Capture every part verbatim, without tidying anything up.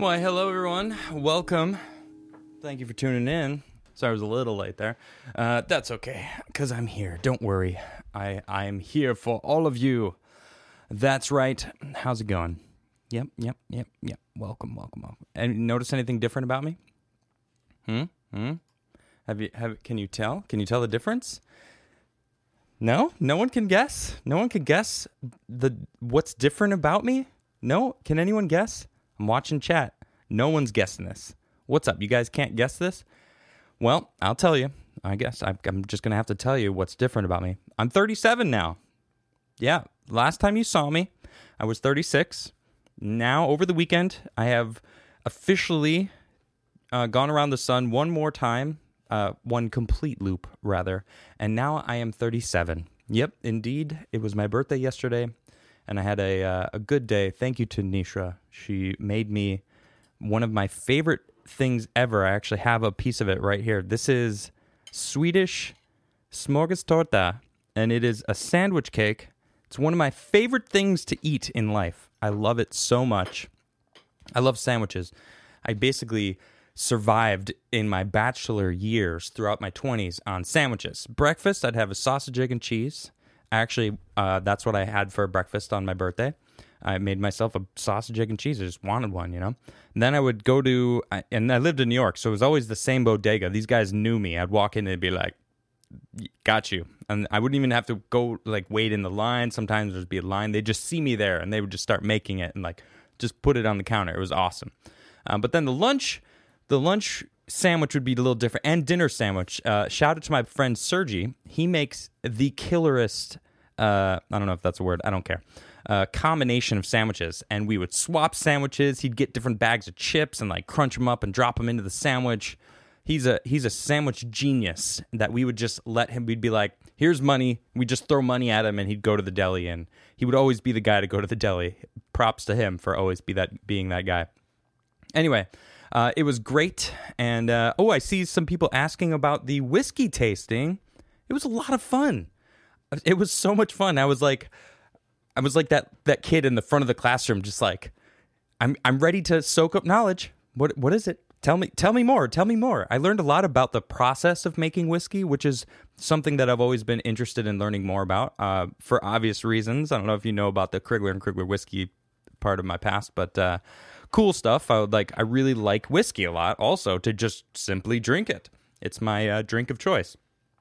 Why, hello everyone. Welcome. Thank you for tuning in. Sorry I was a little late there. Uh, that's okay, because I'm here. Don't worry. I I'm here for all of you. That's right. How's it going? Yep, yep, yep, yep. Welcome, welcome, welcome. And notice anything different about me? Hmm? Hmm? Have you have can you tell? Can you tell the difference? No? No one can guess? No one can guess the what's different about me? No? Can anyone guess? I'm watching chat. No one's guessing this. What's up? You guys can't guess this? Well, I'll tell you. I guess I, I'm just going to have to tell you what's different about me. I'm thirty-seven now. Yeah, last time you saw me, I was thirty-six. Now, over the weekend, I have officially uh, gone around the sun one more time. Uh, one complete loop, rather. And now I am thirty-seven. Yep, indeed. It was my birthday yesterday, and I had a uh, a good day. Thank you to Nisha. She made me one of my favorite things ever. I actually have a piece of it right here. This is Swedish smorgastorta, and it is a sandwich cake. It's one of my favorite things to eat in life. I love it so much. I love sandwiches. I basically survived in my bachelor years throughout my twenties on sandwiches. Breakfast, I'd have a sausage, egg, and cheese. Actually, uh, that's what I had for breakfast on my birthday. I made myself a sausage, egg, and cheese. I just wanted one, you know? And then I would go to, and I lived in New York, so it was always the same bodega. These guys knew me. I'd walk in and they'd be like, got you. And I wouldn't even have to go, like, wait in the line. Sometimes there'd be a line. They'd just see me there, and they would just start making it and, like, just put it on the counter. It was awesome. Um, but then the lunch... The lunch sandwich would be a little different, and dinner sandwich. Uh, shout out to my friend Sergi. He makes the killerest, uh, I don't know if that's a word, I don't care, uh, combination of sandwiches. And we would swap sandwiches. He'd get different bags of chips and like crunch them up and drop them into the sandwich. He's a he's a sandwich genius that we would just let him, we'd be like, here's money. We just throw money at him and he'd go to the deli, and he would always be the guy to go to the deli. Props to him for always be that being that guy. Anyway, Uh, it was great, and uh, oh, I see some people asking about the whiskey tasting. It was a lot of fun. It was so much fun. I was like, I was like that that kid in the front of the classroom, just like, I'm I'm ready to soak up knowledge. What what is it? Tell me tell me more. Tell me more. I learned a lot about the process of making whiskey, which is something that I've always been interested in learning more about, uh, for obvious reasons. I don't know if you know about the Krigler and Krigler whiskey part of my past, but. Uh, Cool stuff. I would like. I really like whiskey a lot. Also, to just simply drink it. It's my uh, drink of choice.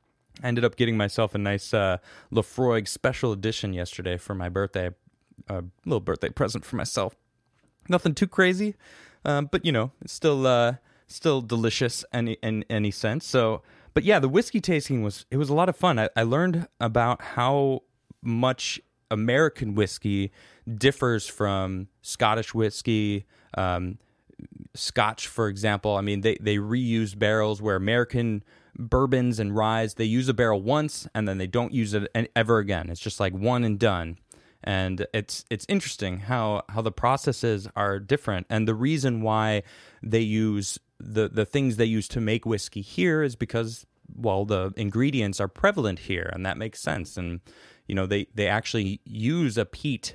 I ended up getting myself a nice uh, Lafroig special edition yesterday for my birthday. A little birthday present for myself. Nothing too crazy, um, but you know, it's still uh, still delicious in, in any sense. So, but yeah, the whiskey tasting was it was a lot of fun. I, I learned about how much American whiskey differs from Scottish whiskey. Um, Scotch, for example, I mean, they, they reuse barrels where American bourbons and ryes, they use a barrel once and then they don't use it ever again. It's just like one and done. And it's it's interesting how, how the processes are different. And the reason why they use the, the things they use to make whiskey here is because, well, the ingredients are prevalent here, and that makes sense. And, you know, they, they actually use a peat.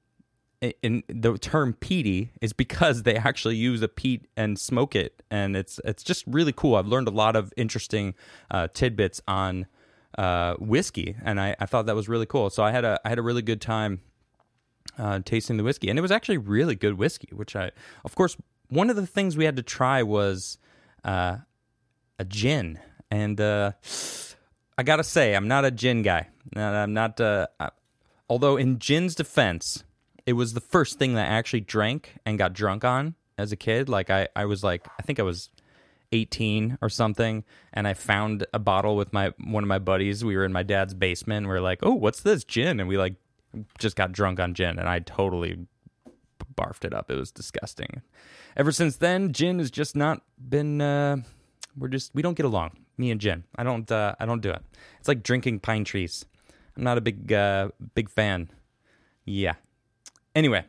In the term peaty is because they actually use a peat and smoke it, and it's it's just really cool. I've learned a lot of interesting uh, tidbits on uh, whiskey, and I, I thought that was really cool. So I had a I had a really good time uh, tasting the whiskey, and it was actually really good whiskey. Which I, of course, one of the things we had to try was uh, a gin, and uh, I gotta say, I'm not a gin guy. I'm not. Uh, I, although in gin's defense. It was the first thing that I actually drank and got drunk on as a kid. Like, I, I was like, I think I was eighteen or something, and I found a bottle with my one of my buddies. We were in my dad's basement, and we were like, oh, what's this? Gin. And we, like, just got drunk on gin, and I totally barfed it up. It was disgusting. Ever since then, gin has just not been, uh, we're just, we don't get along, me and gin. I don't, uh, I don't do it. It's like drinking pine trees. I'm not a big, uh, big fan. Yeah. Anyway,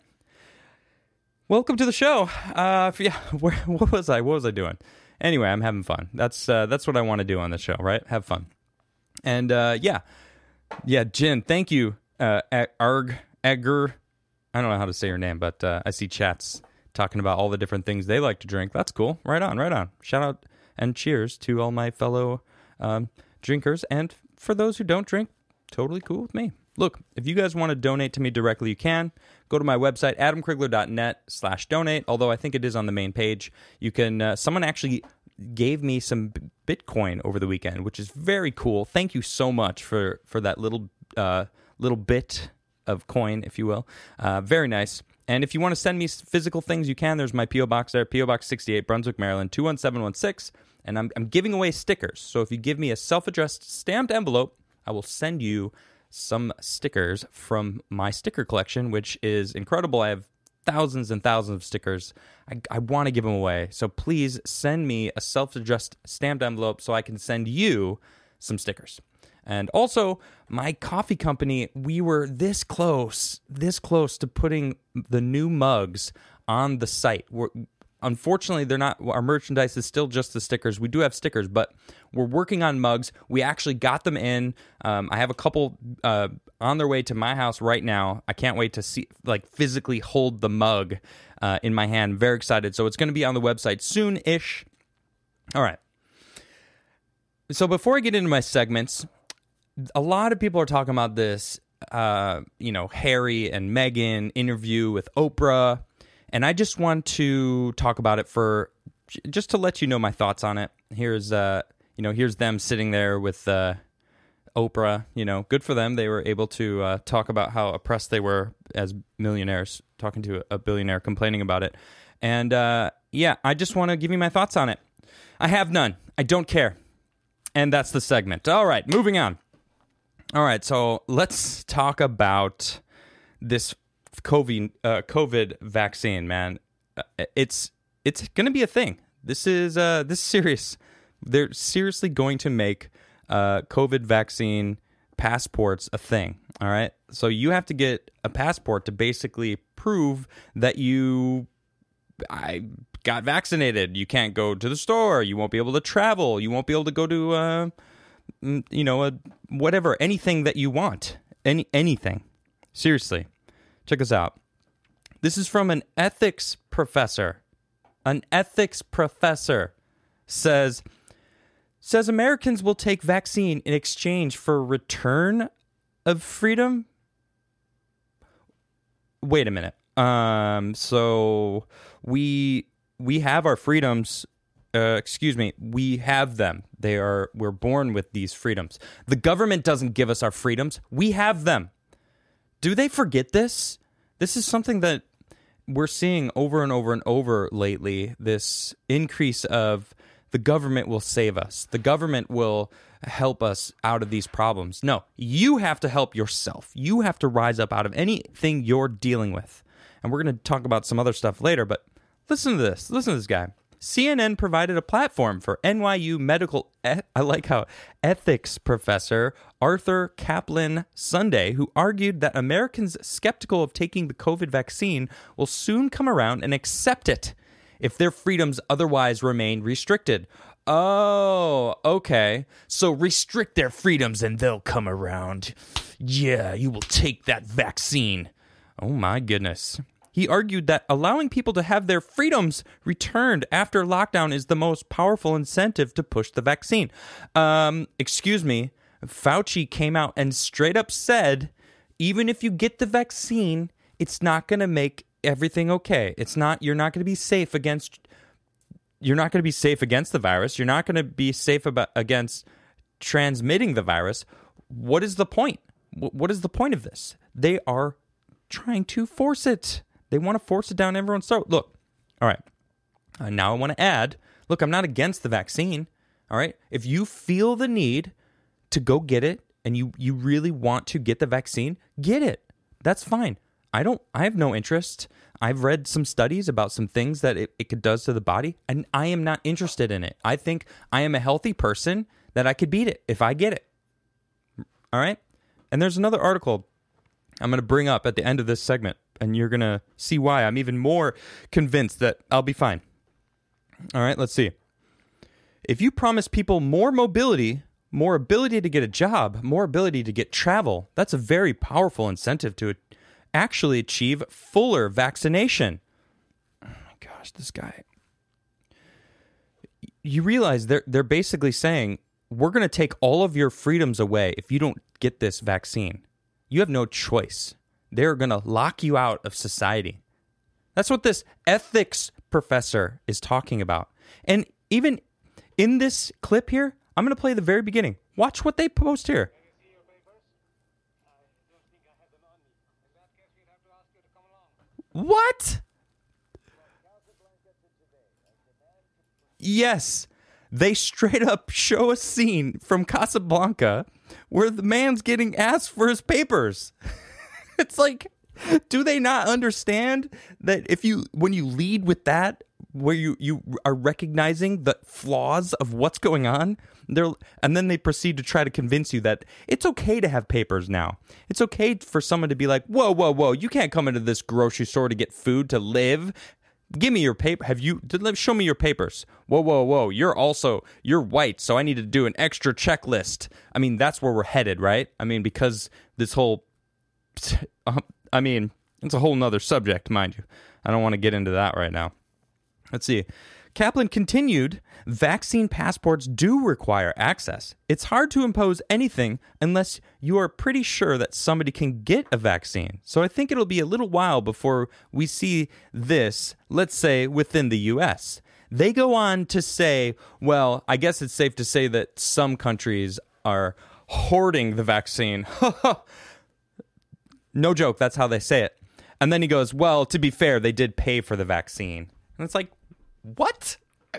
welcome to the show. Uh, yeah, where, what was I? What was I doing? Anyway, I'm having fun. That's uh, that's what I want to do on the show, right? Have fun. And uh, yeah, yeah, Jen, thank you, uh, Arg Edgar. I don't know how to say your name, but uh, I see chats talking about all the different things they like to drink. That's cool. Right on, right on. Shout out and cheers to all my fellow um, drinkers. And for those who don't drink, totally cool with me. Look, if you guys want to donate to me directly, you can. Go to my website, adamkrigler.net slash donate, although I think it is on the main page. You can, uh, someone actually gave me some Bitcoin over the weekend, which is very cool. Thank you so much for, for that little, uh, little bit of coin, if you will. Uh, very nice. And if you want to send me physical things, you can. There's my P O Box there, P O Box sixty-eight, Brunswick, Maryland, two one seven one six. And I'm, I'm giving away stickers. So if you give me a self-addressed stamped envelope, I will send you some stickers from my sticker collection, which is incredible. I have thousands and thousands of stickers. I, I want to give them away. So please send me a self-addressed stamped envelope so I can send you some stickers. And also, my coffee company, we were this close, this close to putting the new mugs on the site. We're, unfortunately, they're not. Our merchandise is still just the stickers. We do have stickers, but we're working on mugs. We actually got them in. Um, I have a couple uh, on their way to my house right now. I can't wait to see, like, physically hold the mug uh, in my hand. Very excited. So it's going to be on the website soon-ish. All right. So before I get into my segments, a lot of people are talking about this, uh, you know, Harry and Meghan interview with Oprah. And I just want to talk about it for, just to let you know my thoughts on it. Here's, uh, you know, here's them sitting there with uh, Oprah. You know, good for them. They were able to uh, talk about how oppressed they were as millionaires, talking to a billionaire, complaining about it. And uh, yeah, I just want to give you my thoughts on it. I have none. I don't care. And that's the segment. All right, moving on. All right, so let's talk about this COVID uh, COVID vaccine, man. Uh, it's it's going to be a thing. This is uh, this is serious. They're seriously going to make uh, COVID vaccine passports a thing. All right, so you have to get a passport to basically prove that you I got vaccinated. You can't go to the store. You won't be able to travel. You won't be able to go to uh, you know a, whatever anything that you want. Any anything. Seriously. Check this out. This is from an ethics professor. An ethics professor says, says Americans will take vaccine in exchange for return of freedom. Wait a minute. Um, so we we have our freedoms. Uh, excuse me. We have them. They are. We're born with these freedoms. The government doesn't give us our freedoms. We have them. Do they forget this? This is something that we're seeing over and over and over lately, this increase of the government will save us. The government will help us out of these problems. No, you have to help yourself. You have to rise up out of anything you're dealing with. And we're going to talk about some other stuff later, but listen to this. Listen to this guy. C N N provided a platform for N Y U medical, e- I like how, ethics professor Arthur Kaplan Sunday, who argued that Americans skeptical of taking the COVID vaccine will soon come around and accept it if their freedoms otherwise remain restricted. Oh, okay. So restrict their freedoms and they'll come around. Yeah, you will take that vaccine. Oh my goodness. He argued that allowing people to have their freedoms returned after lockdown is the most powerful incentive to push the vaccine. Um, excuse me, Fauci came out and straight up said, even if you get the vaccine, it's not going to make everything okay. It's not, you're not going to be safe against, you're not going to be safe against the virus. You're not going to be safe about, against transmitting the virus. What is the point? What is the point of this? They are trying to force it. They want to force it down everyone's throat. Look, all right, uh, now I want to add, look, I'm not against the vaccine, all right? If you feel the need to go get it and you, you really want to get the vaccine, get it. That's fine. I don't, I have no interest. I've read some studies about some things that it, it does to the body, and I am not interested in it. I think I am a healthy person that I could beat it if I get it. All right? And there's another article I'm going to bring up at the end of this segment, and you're going to see why I'm even more convinced that I'll be fine. All right, let's see. If you promise people more mobility, more ability to get a job, more ability to get travel, that's a very powerful incentive to actually achieve fuller vaccination. Oh my gosh, this guy. You realize they're they're basically saying, we're going to take all of your freedoms away if you don't get this vaccine. You have no choice. They're going to lock you out of society. That's what this ethics professor is talking about. And even in this clip here, I'm going to play the very beginning. Watch what they post here. What? Yes. They straight up show a scene from Casablanca where the man's getting asked for his papers. It's like, do they not understand that if you, when you lead with that, where you, you are recognizing the flaws of what's going on, they're, and then they proceed to try to convince you that it's okay to have papers now. It's okay for someone to be like, whoa, whoa, whoa, you can't come into this grocery store to get food to live. Give me your paper. Have you, show me your papers. Whoa, whoa, whoa. You're also, you're white, so I need to do an extra checklist. I mean, that's where we're headed, right? I mean, because this whole, I mean, it's a whole nother subject, mind you. I don't want to get into that right now. Let's see. Kaplan continued, vaccine passports do require access. It's hard to impose anything unless you are pretty sure that somebody can get a vaccine. So I think it'll be a little while before we see this, let's say, within the U S. They go on to say, well, I guess it's safe to say that some countries are hoarding the vaccine. No joke, that's how they say it. And then he goes, well, to be fair, they did pay for the vaccine. And it's like, what?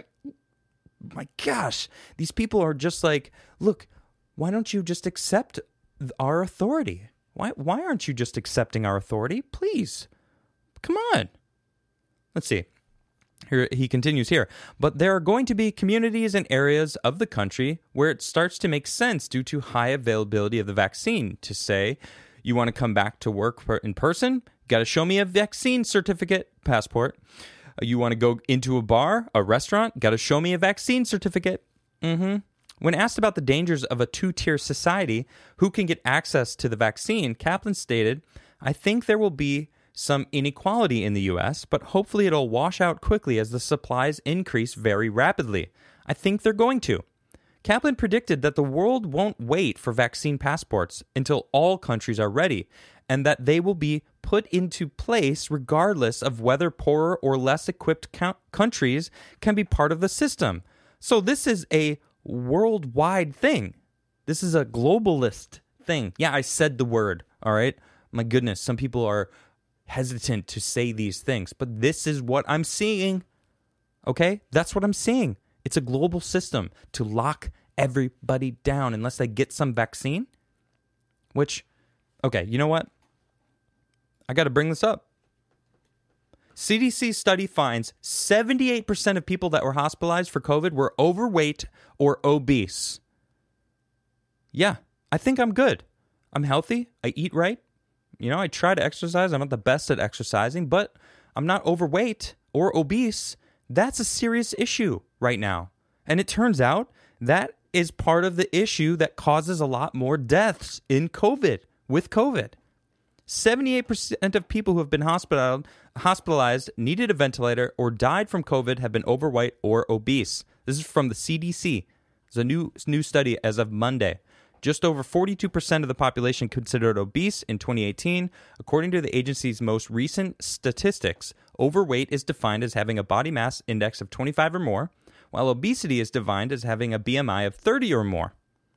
My gosh, these people are just like, look, why don't you just accept our authority? Why why aren't you just accepting our authority? Please, come on. Let's see. Here he continues here. But there are going to be communities and areas of the country where it starts to make sense due to high availability of the vaccine to say, you want to come back to work in person? Got to show me a vaccine certificate, passport. You want to go into a bar, a restaurant? Got to show me a vaccine certificate. Mm-hmm. When asked about the dangers of a two-tier society, who can get access to the vaccine, Kaplan stated, I think there will be some inequality in the U S, but hopefully it'll wash out quickly as the supplies increase very rapidly. I think they're going to. Kaplan predicted that the world won't wait for vaccine passports until all countries are ready, and that they will be put into place regardless of whether poorer or less equipped co- countries can be part of the system. So this is a worldwide thing. This is a globalist thing. Yeah, I said the word, all right? My goodness, some people are hesitant to say these things, but this is what I'm seeing, okay? That's what I'm seeing. It's a global system to lock everybody down unless they get some vaccine, which, okay, you know what? I got to bring this up. C D C study finds seventy-eight percent of people that were hospitalized for COVID were overweight or obese. Yeah, I think I'm good. I'm healthy. I eat right. You know, I try to exercise. I'm not the best at exercising, but I'm not overweight or obese. That's a serious issue right now. And it turns out that is part of the issue that causes a lot more deaths in COVID, with COVID. seventy-eight percent of people who have been hospitalized, hospitalized, needed a ventilator, or died from COVID have been overweight or obese. This is from the C D C. It's a new, new study as of Monday. Just over forty-two percent of the population considered obese in twenty eighteen. According to the agency's most recent statistics, overweight is defined as having a body mass index of twenty-five or more, while obesity is defined as having a B M I of thirty or more.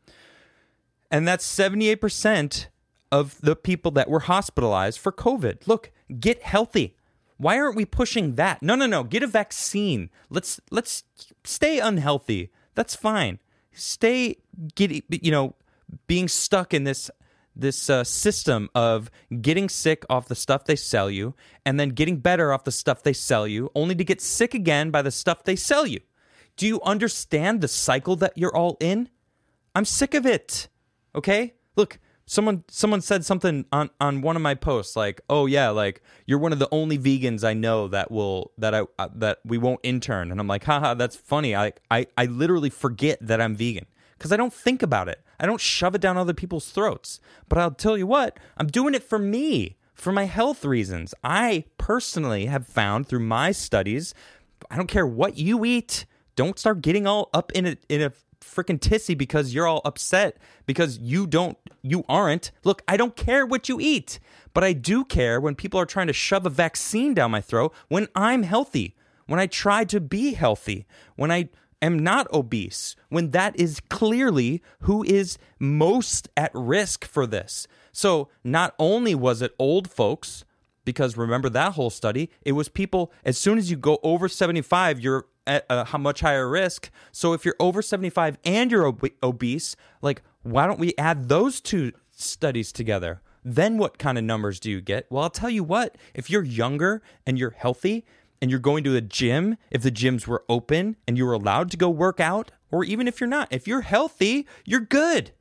And that's seventy-eight percent of the people that were hospitalized for COVID. Look, get healthy. Why aren't we pushing that? No, no, no. Get a vaccine. Let's let's stay unhealthy. That's fine. Stay get you know being stuck in this this uh, system of getting sick off the stuff they sell you and then getting better off the stuff they sell you, only to get sick again by the stuff they sell you. Do you understand the cycle that you're all in? I'm sick of it. Okay? Look, Someone someone said something on, on one of my posts like, "Oh yeah, like you're one of the only vegans I know that will that I uh, that we won't intern." And I'm like, "Haha, that's funny. I I I literally forget that I'm vegan cuz I don't think about it. I don't shove it down other people's throats. But I'll tell you what, I'm doing it for me, for my health reasons. I personally have found through my studies I don't care what you eat. Don't start getting all up in a in a freaking tissy because you're all upset because you don't you aren't. Look, I don't care what you eat, but I do care when people are trying to shove a vaccine down my throat when I'm healthy, when I try to be healthy, when I am not obese, when that is clearly who is most at risk for this. So not only was it old folks, because remember that whole study, it was people, as soon as you go over seventy-five, you're at a much higher risk. So if you're over seventy-five and you're ob- obese, like, why don't we add those two studies together? Then what kind of numbers do you get? Well, I'll tell you what, if you're younger and you're healthy and you're going to a gym, if the gyms were open and you were allowed to go work out, or even if you're not, if you're healthy, you're good.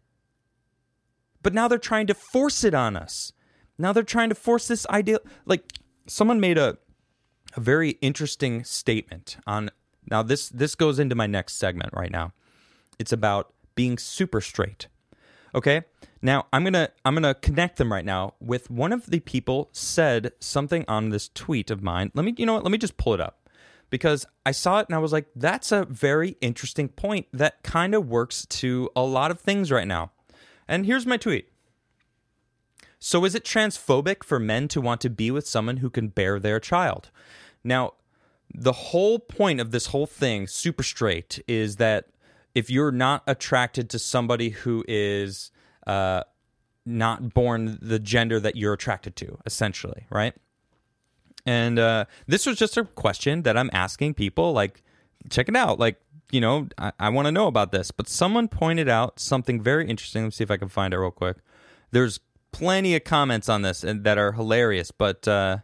But now they're trying to force it on us. Now they're trying to force this idea. Like, someone made a a very interesting statement on, now this this goes into my next segment right now. It's about being super straight. Okay? Now, I'm going to I'm going to connect them right now with one of the people said something on this tweet of mine. Let me, you know what? Let me just pull it up, because I saw it and I was like, that's a very interesting point that kind of works to a lot of things right now. And here's my tweet. So is it transphobic for men to want to be with someone who can bear their child? Now, the whole point of this whole thing, super straight, is that if you're not attracted to somebody who is uh, not born the gender that you're attracted to, essentially, right? And uh, this was just a question that I'm asking people, like, check it out. Like, you know, I, I want to know about this. But someone pointed out something very interesting. Let me see if I can find it real quick. There's plenty of comments on this and that are hilarious, but uh,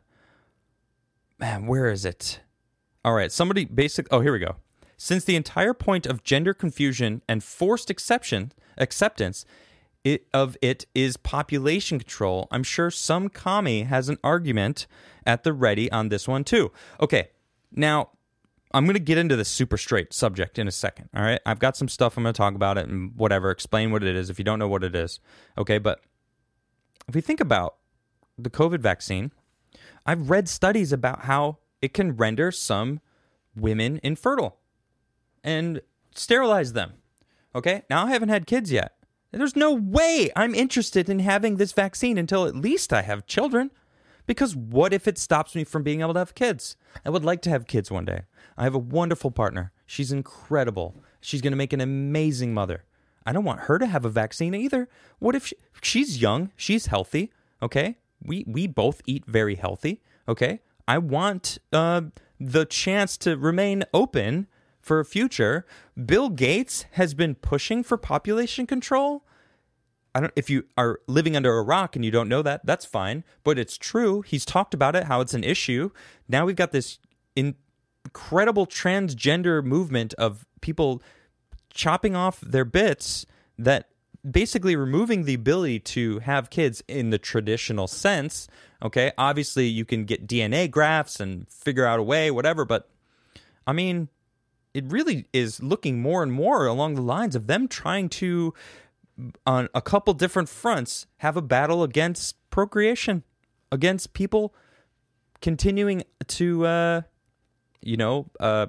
man, where is it? All right, somebody basic. Oh, here we go. Since the entire point of gender confusion and forced exception acceptance it, of it is population control, I'm sure some commie has an argument at the ready on this one too. Okay, now I'm going to get into the super straight subject in a second. All right, I've got some stuff I'm going to talk about it and whatever, explain what it is if you don't know what it is. Okay, but if we think about the COVID vaccine, I've read studies about how it can render some women infertile and sterilize them. Okay? Now, I haven't had kids yet. There's no way I'm interested in having this vaccine until at least I have children. Because what if it stops me from being able to have kids? I would like to have kids one day. I have a wonderful partner. She's incredible. She's going to make an amazing mother. I don't want her to have a vaccine either. What if she, she's young, she's healthy, okay? We we both eat very healthy, okay? I want uh, the chance to remain open for a future. Bill Gates has been pushing for population control. I don't. If you are living under a rock and you don't know that, that's fine. But it's true. He's talked about it, how it's an issue. Now we've got this incredible transgender movement of people chopping off their bits, that basically removing the ability to have kids in the traditional sense. Okay, obviously you can get D N A grafts and figure out a way, whatever, but I mean, it really is looking more and more along the lines of them trying to, on a couple different fronts, have a battle against procreation, against people continuing to, uh, you know, uh,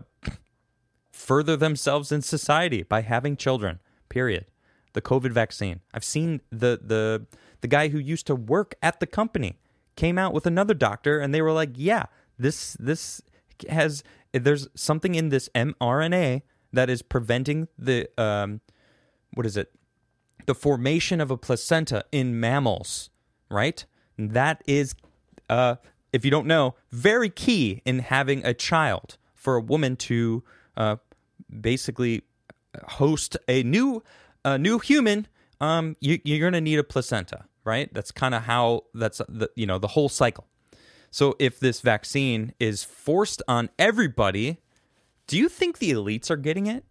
further themselves in society by having children, period. The COVID vaccine. I've seen the the the guy who used to work at the company came out with another doctor, and they were like, yeah, this this has, there's something in this mRNA that is preventing the, um, what is it? The formation of a placenta in mammals, right? And that is, uh, if you don't know, very key in having a child for a woman to uh, basically host a new a new human. Um, you, you're going to need a placenta, right? That's kind of how that's the you know the whole cycle. So if this vaccine is forced on everybody, do you think the elites are getting it?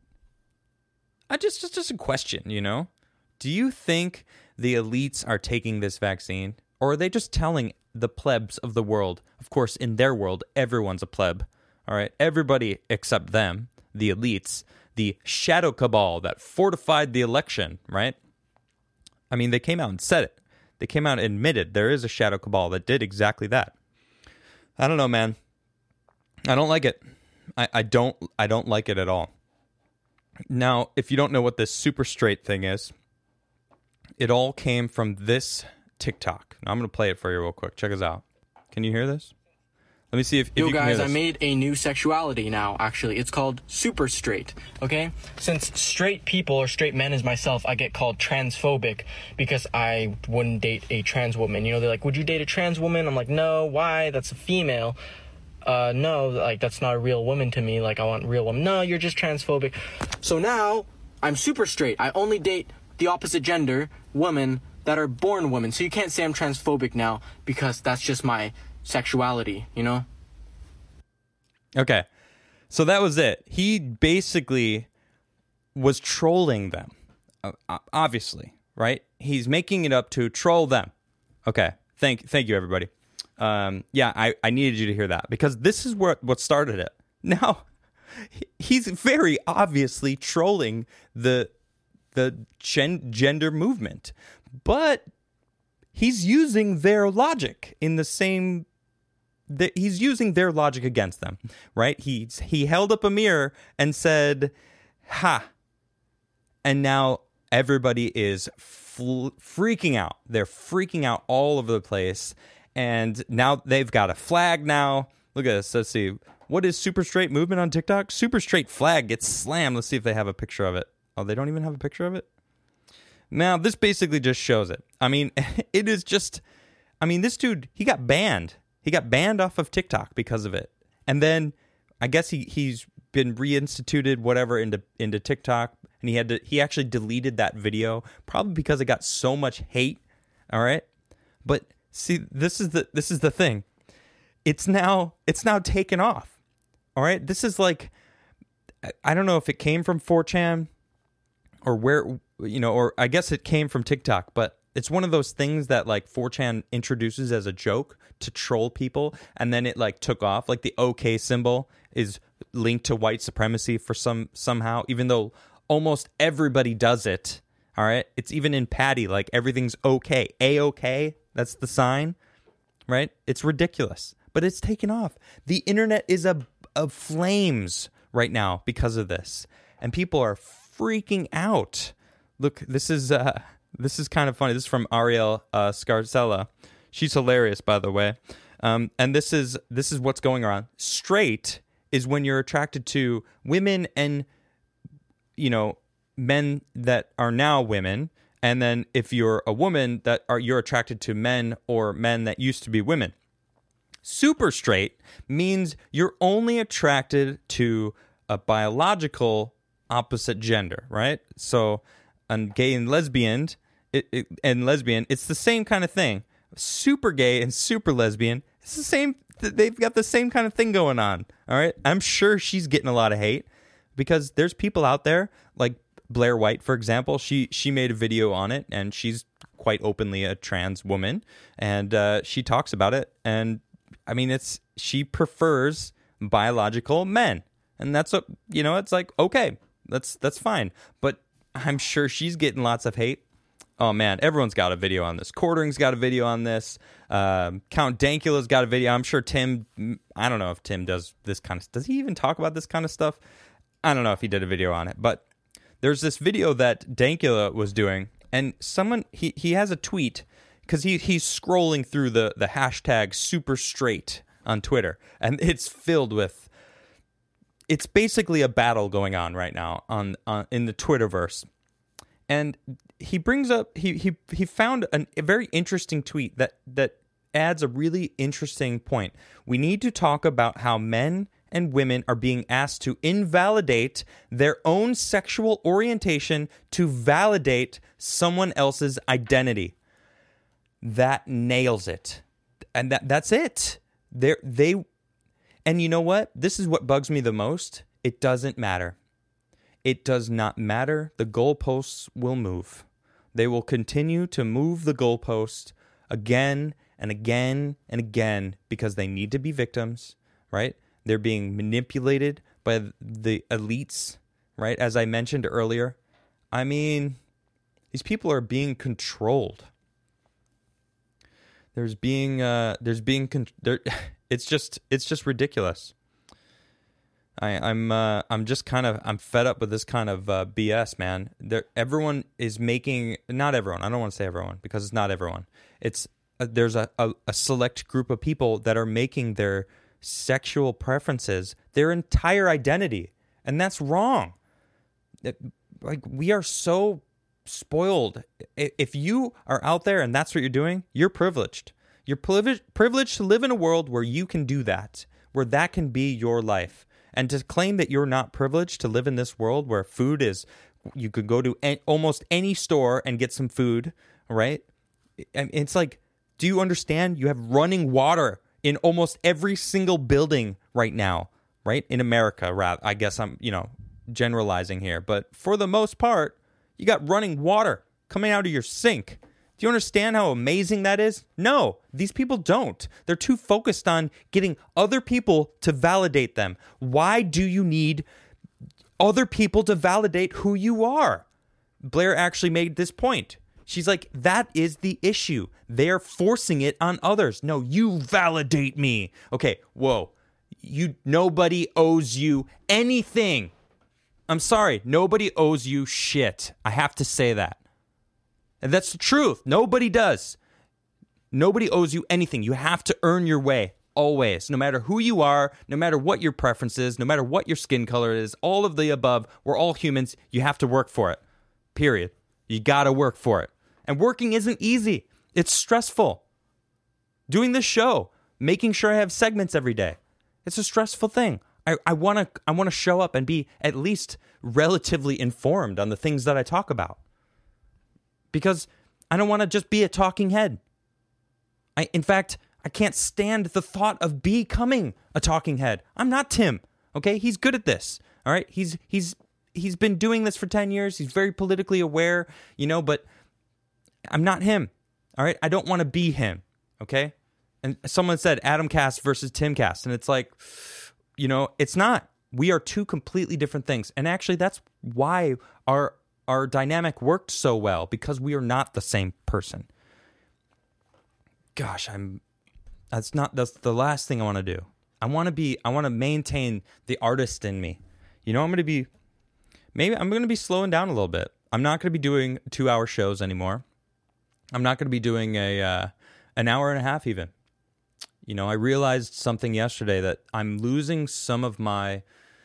I just just just a question, you know. Do you think the elites are taking this vaccine, or are they just telling the plebs of the world? Of course, in their world, everyone's a pleb. All right, everybody except them, the elites, the shadow cabal that fortified the election, right? I mean, they came out and said it. They came out and admitted there is a shadow cabal that did exactly that. I don't know, man. I don't like it. I, I don't I don't like it at all. Now, if you don't know what this super straight thing is, it all came from this TikTok. Now, I'm going to play it for you real quick. Check us out. Can you hear this? Let me see if, if Yo you can guys, hear I this. made a new sexuality now, actually. It's called super straight, okay? Since straight people or straight men as myself, I get called transphobic because I wouldn't date a trans woman. You know, they're like, would you date a trans woman? I'm like, no, why? That's a female. Uh, no, like, that's not a real woman to me. Like, I want a real woman. No, you're just transphobic. So now, I'm super straight. I only date the opposite gender, women, that are born women. So you can't say I'm transphobic now because that's just my sexuality, you know? Okay. So that was it. He basically was trolling them. Uh, obviously, right? He's making it up to troll them. Okay. Thank thank you, everybody. Um, yeah, I, I needed you to hear that because this is what, what started it. Now, he's very obviously trolling the the gen- gender movement, but he's using their logic in the same... The, he's using their logic against them, right? He, he held up a mirror and said, ha. And now everybody is fl- freaking out. They're freaking out all over the place. And now they've got a flag now. Look at this. Let's see. What is super straight movement on TikTok? Super straight flag gets slammed. Let's see if they have a picture of it. Oh, they don't even have a picture of it? Now, this basically just shows it. I mean, it is just... I mean, this dude, he got banned. He got banned off of TikTok because of it. And then I guess he, he's been reinstituted, whatever, into into TikTok. And he had to he actually deleted that video, probably because it got so much hate. All right. But see, this is the this is the thing. It's now it's now taken off. All right. This is like, I don't know if it came from four chan or where, you know, or I guess it came from TikTok, but it's one of those things that like four chan introduces as a joke to troll people, and then it like took off. Like the OK symbol is linked to white supremacy for some somehow, even though almost everybody does it. All right, it's even in Patty, like everything's okay, a-okay. That's the sign, right? It's ridiculous, but it's taken off. The internet is a of flames right now because of this, and people are freaking out. Look, this is. Uh, This is kind of funny. This is from Ariel uh, Scarcella. She's hilarious, by the way. Um, and this is this is what's going on. Straight is when you're attracted to women and, you know, men that are now women. And then if you're a woman, that are you're attracted to men or men that used to be women. Super straight means you're only attracted to a biological opposite gender, right? So, and gay and lesbian. It, it, and lesbian, it's the same kind of thing. Super gay and super lesbian, it's the same. They've got the same kind of thing going on. All right, I'm sure she's getting a lot of hate because there's people out there like Blair White, for example. She she made a video on it, and she's quite openly a trans woman, and uh, she talks about it. And I mean, it's she prefers biological men, and that's what you know. It's like okay, that's that's fine, but I'm sure she's getting lots of hate. Oh, man, everyone's got a video on this. Quartering's got a video on this. Um, Count Dankula's got a video. I'm sure Tim, I don't know if Tim does this kind of, does he even talk about this kind of stuff? I don't know if he did a video on it, but there's this video that Dankula was doing, and someone, he, he has a tweet, because he, he's scrolling through the, the hashtag super straight on Twitter, and it's filled with, it's basically a battle going on right now on, on in the Twitterverse. And he brings up he he he found an, a very interesting tweet that that adds a really interesting point. We need to talk about how men and women are being asked to invalidate their own sexual orientation to validate someone else's identity. That nails it. And that that's it. They they and you know what? This is what bugs me the most. It doesn't matter. It does not matter. The goalposts will move. They will continue to move the goalpost again and again and again because they need to be victims, right? They're being manipulated by the elites, right? As I mentioned earlier. I mean, these people are being controlled. There's being, uh, there's being, con- there, it's just, it's just ridiculous. I, I'm uh, I'm just kind of I'm fed up with this kind of uh, B S, man. There, everyone is making not everyone. I don't want to say everyone because it's not everyone. It's uh, there's a, a, a select group of people that are making their sexual preferences their entire identity, and that's wrong. It, like we are so spoiled. If you are out there and that's what you're doing, you're privileged. You're privileged privileged to live in a world where you can do that, where that can be your life. And to claim that you're not privileged to live in this world where food is, you could go to a, almost any store and get some food, right? It's like, do you understand? You have running water in almost every single building right now, right? In America, rather. I guess I'm, you know, generalizing here. But for the most part, you got running water coming out of your sink. Do you understand how amazing that is? No, these people don't. They're too focused on getting other people to validate them. Why do you need other people to validate who you are? Blair actually made this point. She's like, that is the issue. They're forcing it on others. No, you validate me. Okay, whoa. You nobody owes you anything. I'm sorry, nobody owes you shit. I have to say that. And that's the truth. Nobody does. Nobody owes you anything. You have to earn your way, always. No matter who you are, no matter what your preference is, no matter what your skin color is, all of the above, we're all humans. You have to work for it. Period. You got to work for it. And working isn't easy. It's stressful. Doing this show, making sure I have segments every day, it's a stressful thing. I, I want to I want to show up and be at least relatively informed on the things that I talk about. Because I don't want to just be a talking head. I, in fact, I can't stand the thought of becoming a talking head. I'm not Tim, okay? He's good at this, all right? He's he's he's been doing this for ten years. He's very politically aware, you know, but I'm not him, all right? I don't want to be him, okay? And someone said Adamcast versus Timcast, and it's like, you know, it's not. We are two completely different things. And actually, that's why our our dynamic worked so well, because we are not the same person. Gosh, I'm that's not that's the last thing I want to do. I want to be I want to maintain the artist in me. You know, I'm going to be maybe I'm going to be slowing down a little bit. I'm not going to be doing two-hour shows anymore. I'm not going to be doing a uh, an hour and a half even. You know, I realized something yesterday that I'm losing some of my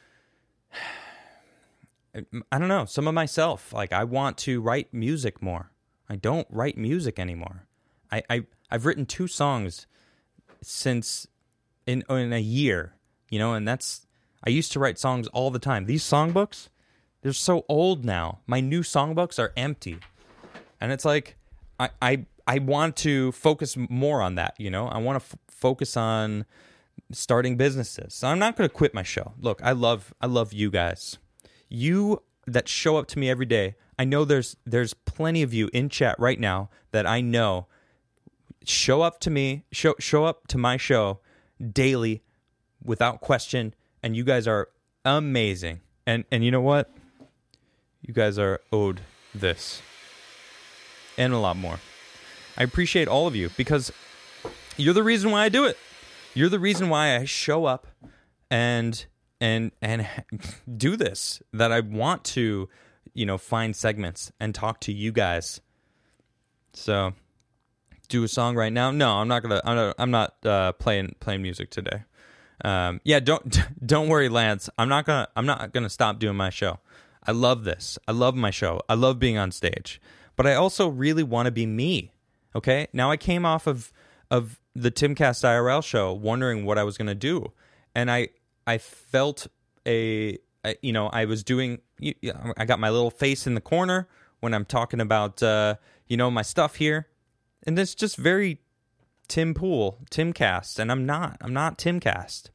I don't know, some of myself. Like, I want to write music more. I don't write music anymore. I, I, I've written two songs since in in a year, you know, and that's, I used to write songs all the time. These songbooks, they're so old now. My new songbooks are empty. And it's like, I, I, I want to focus more on that, you know? I want to f- focus on starting businesses. So I'm not going to quit my show. Look, I love, I love you guys. You that show up to me every day. I know there's there's plenty of you in chat right now that I know show up to me, show show up to my show daily without question, and you guys are amazing. And and you know what? You guys are owed this and a lot more. I appreciate all of you because you're the reason why I do it. You're the reason why I show up and and and do this, that I want to, you know, find segments and talk to you guys. So, do a song right now? No, I'm not gonna. I'm not, I'm not uh, playing playing music today. Um, yeah, don't don't worry, Lance. I'm not gonna. I'm not gonna stop doing my show. I love this. I love my show. I love being on stage. But I also really want to be me. Okay. Now I came off of of the Timcast I R L show, wondering what I was gonna do, and I. I felt a, a, you know, I was doing, I got my little face in the corner when I'm talking about, uh, you know, my stuff here. And it's just very Tim Pool, Timcast. And I'm not, I'm not Timcast.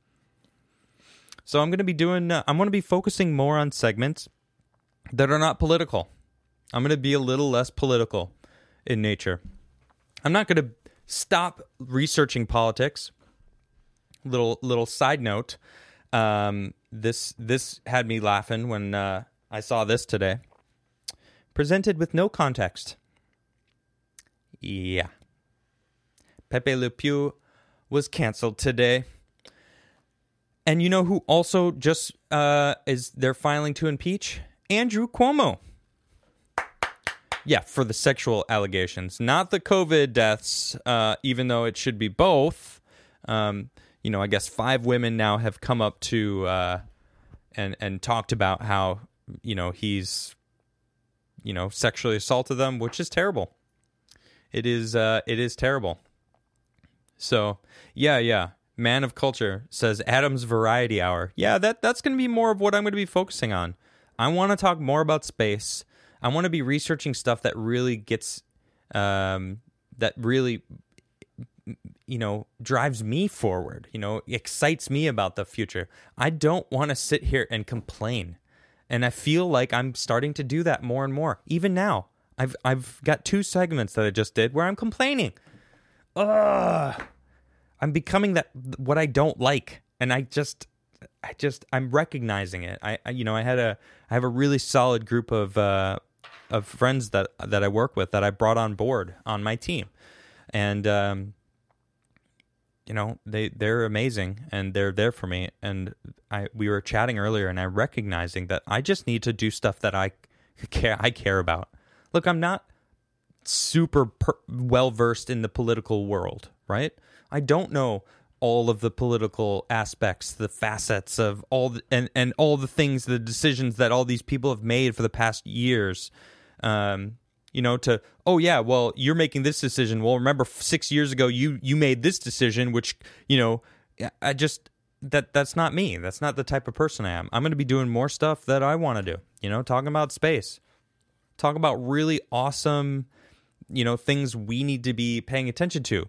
So I'm going to be doing, uh, I'm going to be focusing more on segments that are not political. I'm going to be a little less political in nature. I'm not going to stop researching politics. Little, little side note. Um, this this had me laughing when uh, I saw this today. Presented with no context. Yeah. Pepe Le Pew was canceled today. And you know who also just uh, is they're filing to impeach? Andrew Cuomo. Yeah, for the sexual allegations, not the COVID deaths, uh, even though it should be both. Um, you know, I guess five women now have come up to uh, and and talked about how, you know, he's, you know, sexually assaulted them, which is terrible. It is uh, it is terrible. So, yeah, yeah. Man of Culture says Adam's Variety Hour. Yeah, that that's going to be more of what I'm going to be focusing on. I want to talk more about space. I want to be researching stuff that really gets, um, that really, you know, drives me forward, you know, excites me about the future. I don't want to sit here and complain. And I feel like I'm starting to do that more and more. Even now, I've I've got two segments that I just did where I'm complaining. Ugh. I'm becoming that, what I don't like. And I just... I just I'm recognizing it. I, I you know I had a I have a really solid group of uh, of friends that that I work with that I brought on board on my team, and um, you know they they're amazing and they're there for me. And I we were chatting earlier, and I'm recognizing that I just need to do stuff that I care I care about. Look, I'm not super per- well versed in the political world, right? I don't know all of the political aspects, the facets of all the, and, and all the things, the decisions that all these people have made for the past years, um, you know, to, oh yeah, well, you're making this decision. Well, remember six years ago, you, you made this decision, which, you know, I just, that that's not me. That's not the type of person I am. I'm going to be doing more stuff that I want to do, you know, talking about space, talk about really awesome, you know, things we need to be paying attention to.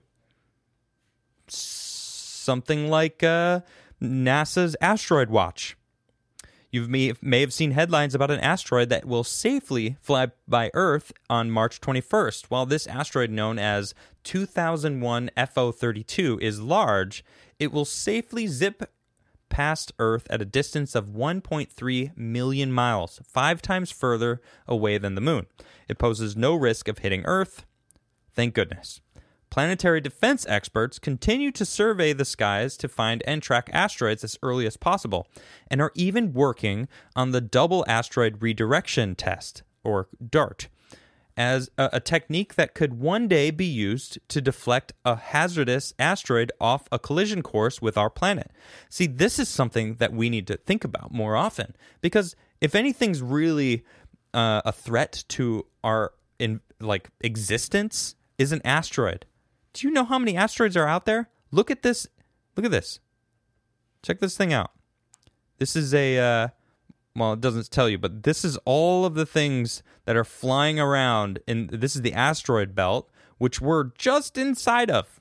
Something like uh, NASA's asteroid watch. You may, may have seen headlines about an asteroid that will safely fly by Earth on March twenty-first. While this asteroid, known as two thousand one F O thirty-two, is large, it will safely zip past Earth at a distance of one point three million miles, five times further away than the moon. It poses no risk of hitting Earth. Thank goodness. Planetary defense experts continue to survey the skies to find and track asteroids as early as possible, and are even working on the Double Asteroid Redirection Test, or DART, as a, a technique that could one day be used to deflect a hazardous asteroid off a collision course with our planet. See, this is something that we need to think about more often, because if anything's really uh, a threat to our in like existence, is an asteroid. Do you know how many asteroids are out there? Look at this. Look at this. Check this thing out. This is a, uh, well, it doesn't tell you, but this is all of the things that are flying around. And this is the asteroid belt, which we're just inside of.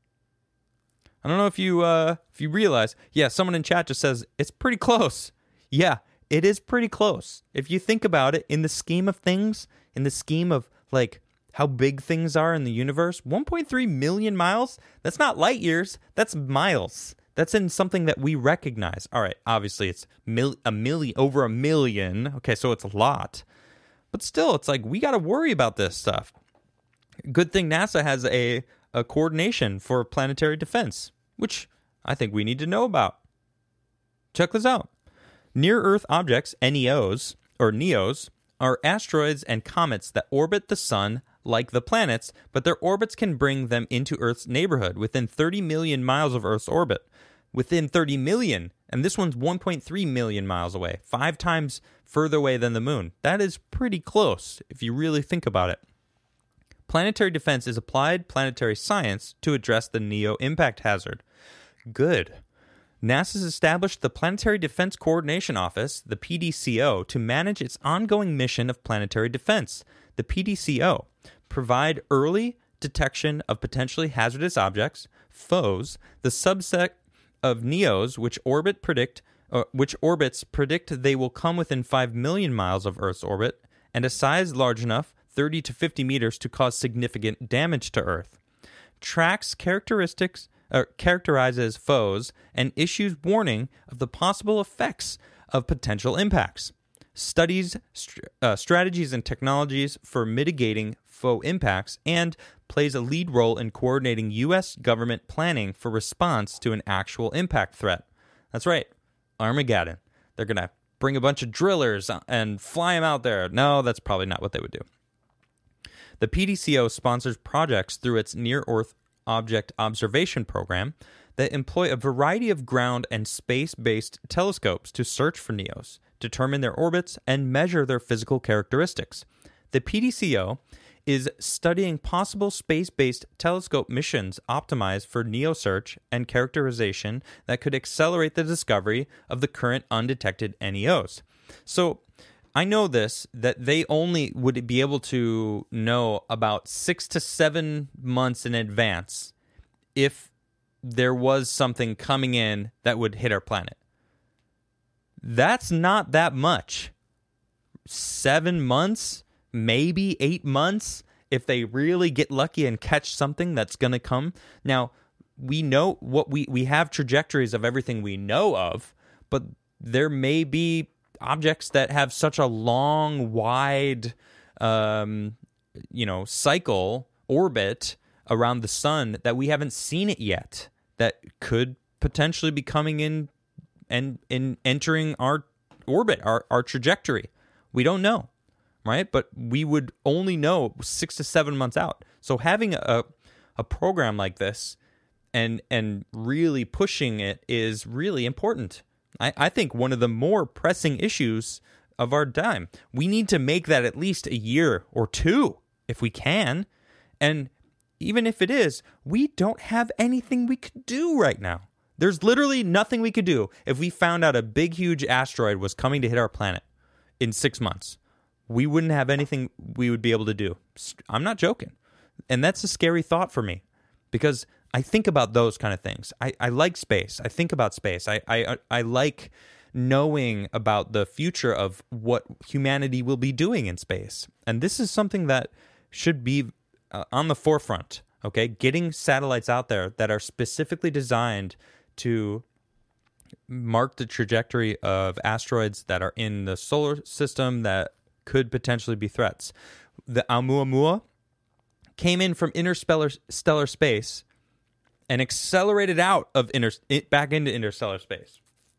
I don't know if you uh, if you realize. Yeah, someone in chat just says, it's pretty close. Yeah, it is pretty close. If you think about it, in the scheme of things, in the scheme of, like, how big things are in the universe, one point three million miles, that's not light years, that's miles. That's in something that we recognize. All right, obviously it's mil- a million, over a million. Okay, so it's a lot. But still, it's like, we got to worry about this stuff. Good thing NASA has a, a coordination for planetary defense, which I think we need to know about. Check this out. Near-Earth objects, N E Os, or NEOs, are asteroids and comets that orbit the sun like the planets, but their orbits can bring them into Earth's neighborhood within thirty million miles of Earth's orbit. Within thirty million, and this one's one point three million miles away, five times further away than the moon. That is pretty close, if you really think about it. Planetary defense is applied planetary science to address the NEO impact hazard. Good. NASA's established the Planetary Defense Coordination Office, the P D C O, to manage its ongoing mission of planetary defense. The P D C O provide early detection of potentially hazardous objects, foes, the subset of NEOs which orbit predict uh, which orbits predict they will come within five million miles of Earth's orbit, and a size large enough, thirty to fifty meters, to cause significant damage to Earth. Tracks characteristics uh, characterizes foes and issues warning of the possible effects of potential impacts. Studies st- uh, strategies and technologies for mitigating foe impacts, and plays a lead role in coordinating U S government planning for response to an actual impact threat. That's right. Armageddon. They're going to bring a bunch of drillers and fly them out there. No, that's probably not what they would do. The P D C O sponsors projects through its Near-Earth Object Observation Program that employ a variety of ground and space-based telescopes to search for N E Os, determine their orbits, and measure their physical characteristics. The P D C O is studying possible space-based telescope missions optimized for N E O search and characterization that could accelerate the discovery of the current undetected N E Os. So I know this, that they only would be able to know about six to seven months in advance if there was something coming in that would hit our planet. That's not that much. Seven months? Maybe eight months if they really get lucky and catch something that's going to come. Now, we know what we, we have trajectories of everything we know of, but there may be objects that have such a long, wide, um, you know, cycle, orbit around the sun that we haven't seen it yet that could potentially be coming in and in entering our orbit, our, our trajectory. We don't know. Right, but we would only know six to seven months out. So having a a program like this and and really pushing it is really important. I, I think one of the more pressing issues of our time. We need to make that at least a year or two if we can. And even if it is, we don't have anything we could do right now. There's literally nothing we could do if we found out a big, huge asteroid was coming to hit our planet in six months. We wouldn't have anything we would be able to do. I'm not joking. And that's a scary thought for me because I think about those kind of things. I, I like space. I think about space. I, I I like knowing about the future of what humanity will be doing in space. And this is something that should be uh, on the forefront, okay? Getting satellites out there that are specifically designed to mark the trajectory of asteroids that are in the solar system that could potentially be threats. The Oumuamua came in from interstellar stellar space and accelerated out of inter, back into interstellar space.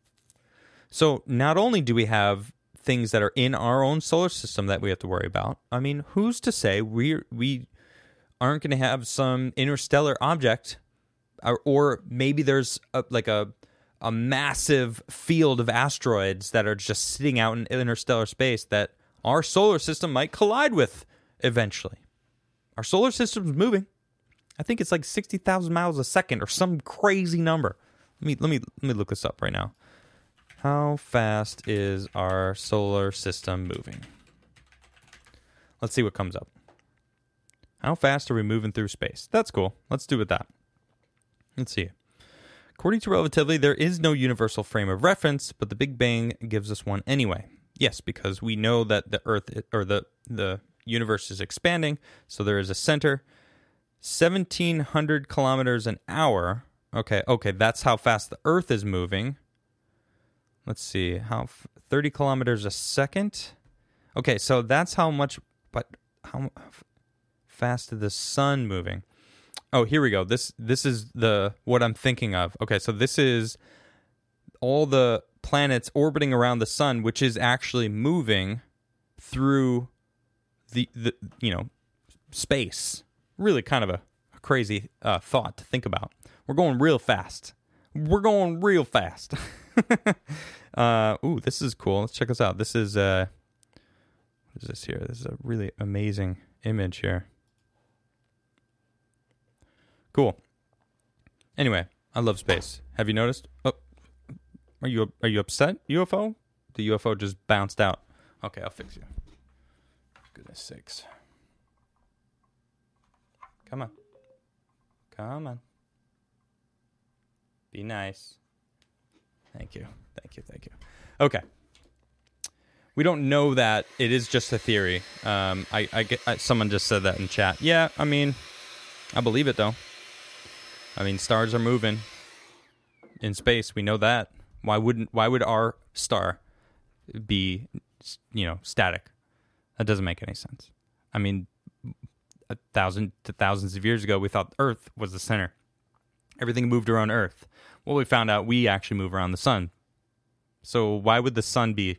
So not only do we have things that are in our own solar system that we have to worry about, I mean, who's to say we we aren't going to have some interstellar object, or, or maybe there's a, like a a massive field of asteroids that are just sitting out in interstellar space that our solar system might collide with eventually. Our solar system's moving. I think it's like sixty thousand miles a second or some crazy number. Let me let me let me look this up right now. How fast is our solar system moving? Let's see what comes up. How fast are we moving through space? That's cool. Let's do with that. Let's see. According to relativity, there is no universal frame of reference, but the Big Bang gives us one anyway. Yes, because we know that the Earth or the, the universe is expanding, so there is a center. seventeen hundred kilometers an hour. Okay, okay, that's how fast the Earth is moving. Let's see, how f- thirty kilometers a second. Okay, so that's how much, but how f- fast is the sun moving? Oh, here we go. This this is the what I'm thinking of. Okay, so this is all the planets orbiting around the sun, which is actually moving through the, the you know, space. Really kind of a, a crazy uh, thought to think about. We're going real fast. We're going real fast. uh, ooh, this is cool. Let's check this out. This is, uh, what is this here? This is a really amazing image here. Cool. Anyway, I love space. Have you noticed? Oh. Are you are you upset, U F O? The U F O just bounced out. Okay, I'll fix you. Goodness sakes. Come on. Come on. Be nice. Thank you. Thank you. Thank you. Okay. We don't know that. It is just a theory. Um, I, I get I, someone just said that in chat. Yeah, I mean, I believe it though. I mean, stars are moving in space. We know that. Why wouldn't? Why would our star be, you know, static? That doesn't make any sense. I mean, a thousand to thousands of years ago, we thought Earth was the center. everything moved around Earth. Well, we found out we actually move around the sun. So why would the sun be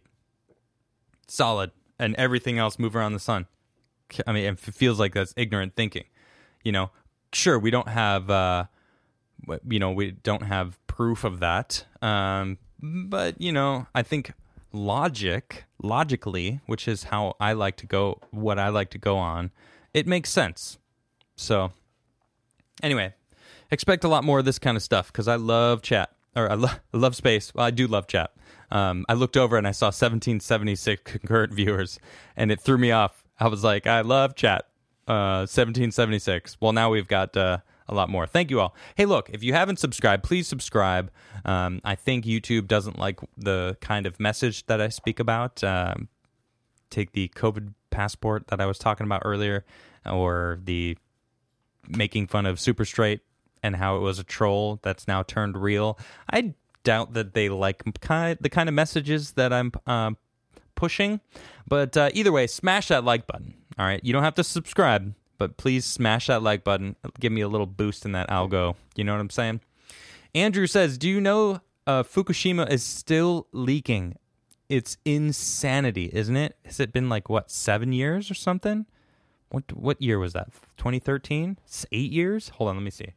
solid and everything else move around the sun? I mean, it feels like that's ignorant thinking. You know, sure, we don't have, uh, you know, we don't have proof of that. Um, but, you know, I think logic, logically, which is how I like to go, what I like to go on, it makes sense. So, anyway, expect a lot more of this kind of stuff because I love chat, or I, lo- I love space. Well, I do love chat. Um, I looked over and I saw seventeen seventy-six concurrent viewers, and it threw me off. I was like, I love chat, uh, seventeen seventy-six. Well, now we've got uh, a lot more. Thank you all. Hey, look, if you haven't subscribed, please subscribe. Um, I think YouTube doesn't like the kind of message that I speak about. Um, take the COVID passport that I was talking about earlier, or the making fun of Super Straight and how it was a troll that's now turned real. I doubt that they like kind the kind of messages that I'm um, pushing. But uh, either way, smash that like button. All right, you don't have to subscribe, but please smash that like button. Give me a little boost in that algo. You know what I'm saying? Andrew says, do you know uh, Fukushima is still leaking? It's insanity, isn't it? Has it been like, what, seven years or something? What what year was that? twenty thirteen? It's eight years? Hold on, let me see.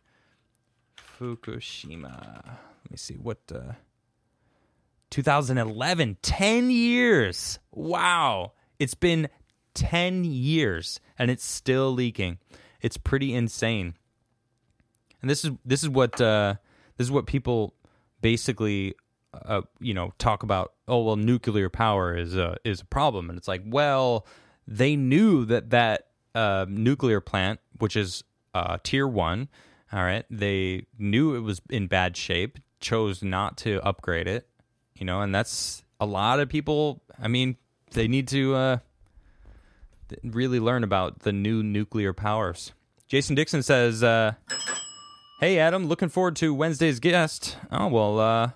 Fukushima. Let me see. What? Uh, twenty eleven. ten years. Wow. It's been ten years and it's still leaking. It's pretty insane. And this is this is what uh, this is what people basically uh, you know talk about. Oh well, nuclear power is a is a problem, and it's like, well, they knew that that uh, nuclear plant, which is uh, tier one, all right, they knew it was in bad shape, chose not to upgrade it, you know, and that's a lot of people. I mean, they need to uh, really learn about the new nuclear powers. Jason Dixon says, uh, hey, Adam, looking forward to Wednesday's guest. Oh, well, uh,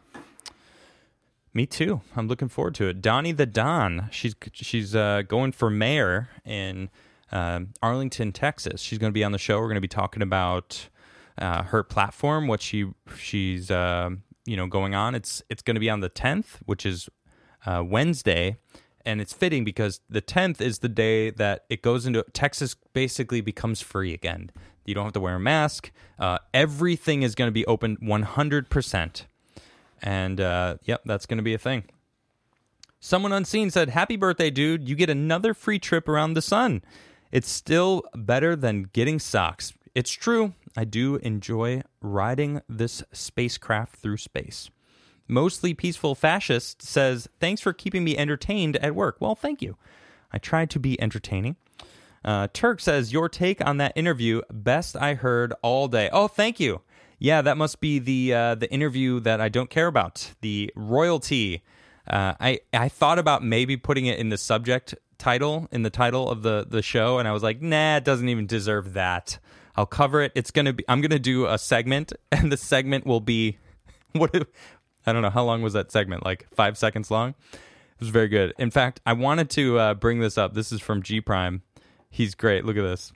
me too. I'm looking forward to it. Donnie the Don. She's she's uh, going for mayor in uh, Arlington, Texas. She's going to be on the show. We're going to be talking about uh, her platform, what she she's uh, you know going on. It's it's going to be on the tenth, which is uh, Wednesday, and it's fitting because the tenth is the day that it goes into Texas. Basically, becomes free again. You don't have to wear a mask. Uh, everything is going to be open one hundred percent. And, uh, yep, that's going to be a thing. Someone unseen said, happy birthday, dude. You get another free trip around the sun. It's still better than getting socks. It's true. I do enjoy riding this spacecraft through space. Mostly Peaceful Fascist says, thanks for keeping me entertained at work. Well, thank you. I tried to be entertaining. Uh, Turk says, your take on that interview, best I heard all day. Oh, thank you. Yeah, that must be the uh, the interview that I don't care about, the royalty. Uh, I I thought about maybe putting it in the subject title, in the title of the, the show, and I was like, nah, it doesn't even deserve that. I'll cover it. It's gonna be. I'm gonna do a segment, and the segment will be what? If, I don't know how long was that segment? Like five seconds long. It was very good. In fact, I wanted to uh, bring this up. This is from G Prime. He's great. Look at this.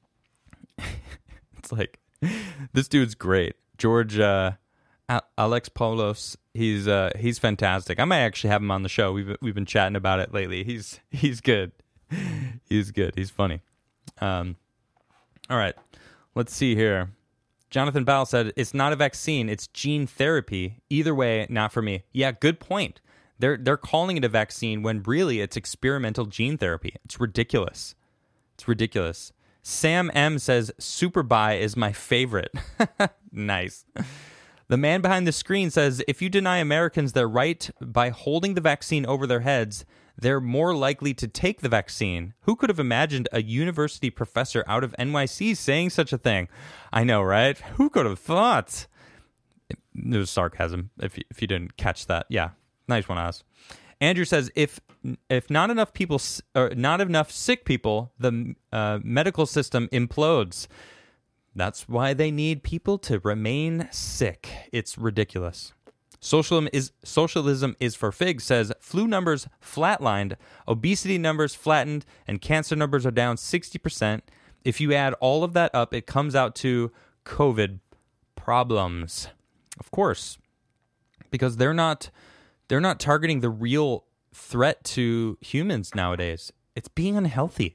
It's like. This dude's great. George uh, Alex Paulos, he's uh, he's fantastic. I might actually have him on the show. We've we've been chatting about it lately. He's he's good. He's good. He's funny. Um, all right, let's see here. Jonathan Bowell said, it's not a vaccine, it's gene therapy. Either way, not for me. Yeah, good point. They're they're calling it a vaccine when really it's experimental gene therapy. It's ridiculous. It's ridiculous. Sam M says, Super Buy is my favorite. Nice. The man behind the screen says, if you deny Americans their right by holding the vaccine over their heads, they're more likely to take the vaccine. Who could have imagined a university professor out of N Y C saying such a thing? I know, right? Who could have thought? It was sarcasm, if you, if you didn't catch that. Yeah, nice one, Oz. Andrew says, if if not enough people, or not enough sick people, the uh, medical system implodes. That's why they need people to remain sick. It's ridiculous. Socialism is socialism is for figs says flu numbers flatlined, obesity numbers flattened, and cancer numbers are down sixty percent. If you add all of that up, it comes out to COVID problems. Of course, because they're not they're not targeting the real threat to humans nowadays. It's being unhealthy.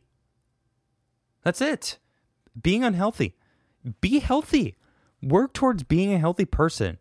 That's it. Being unhealthy. Be healthy. Work towards being a healthy person.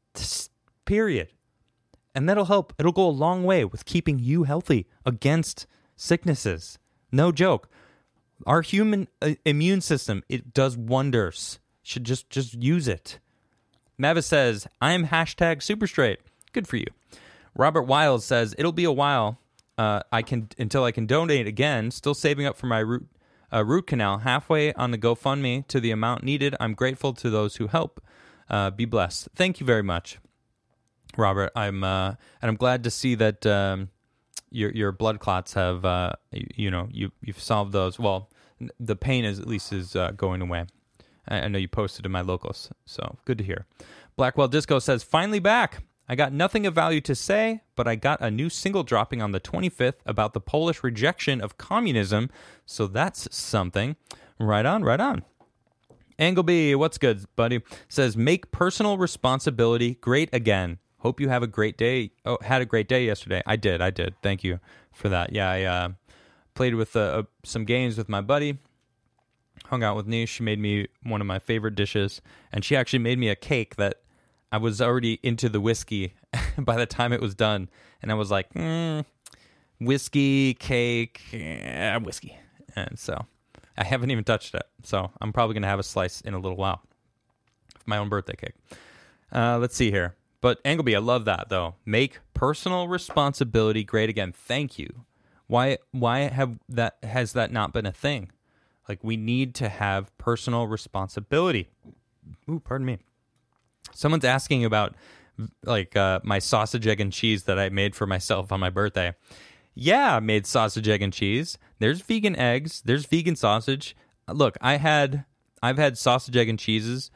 Period. And that'll help. It'll go a long way with keeping you healthy against sicknesses. No joke. Our human uh, immune system, it does wonders. Should just just use it. Mavis says, I am hashtag super straight. Good for you. Robert Wiles says, it'll be a while uh, I can until I can donate again. Still saving up for my root, uh, root canal. Halfway on the GoFundMe to the amount needed. I'm grateful to those who help. Uh, be blessed. Thank you very much, Robert. I'm uh, and I'm glad to see that um, your your blood clots have uh, you, you know you you've solved those. Well, the pain is at least is uh, going away. I, I know you posted in my locals, so good to hear. Blackwell Disco says, finally back. I got nothing of value to say, but I got a new single dropping on the twenty-fifth about the Polish rejection of communism, so that's something. Right on, right on. Angleby, what's good, buddy? Says, make personal responsibility great again. Hope you have a great day. Oh, had a great day yesterday. I did, I did. Thank you for that. Yeah, I uh, played with uh, uh, some games with my buddy. Hung out with Nish. She made me one of my favorite dishes, and she actually made me a cake that I was already into the whiskey by the time it was done, and I was like, mm, whiskey, cake, yeah, whiskey. And so I haven't even touched it, so I'm probably going to have a slice in a little while. My own birthday cake. Uh, let's see here. But Angleby, I love that, though. Make personal responsibility great again. Thank you. Why Why have that has that not been a thing? Like, we need to have personal responsibility. Ooh, pardon me. Someone's asking about, like, uh, my sausage, egg, and cheese that I made for myself on my birthday. Yeah, I made sausage, egg, and cheese. There's vegan eggs. There's vegan sausage. Look, I had, I've had sausage, egg, and cheeses.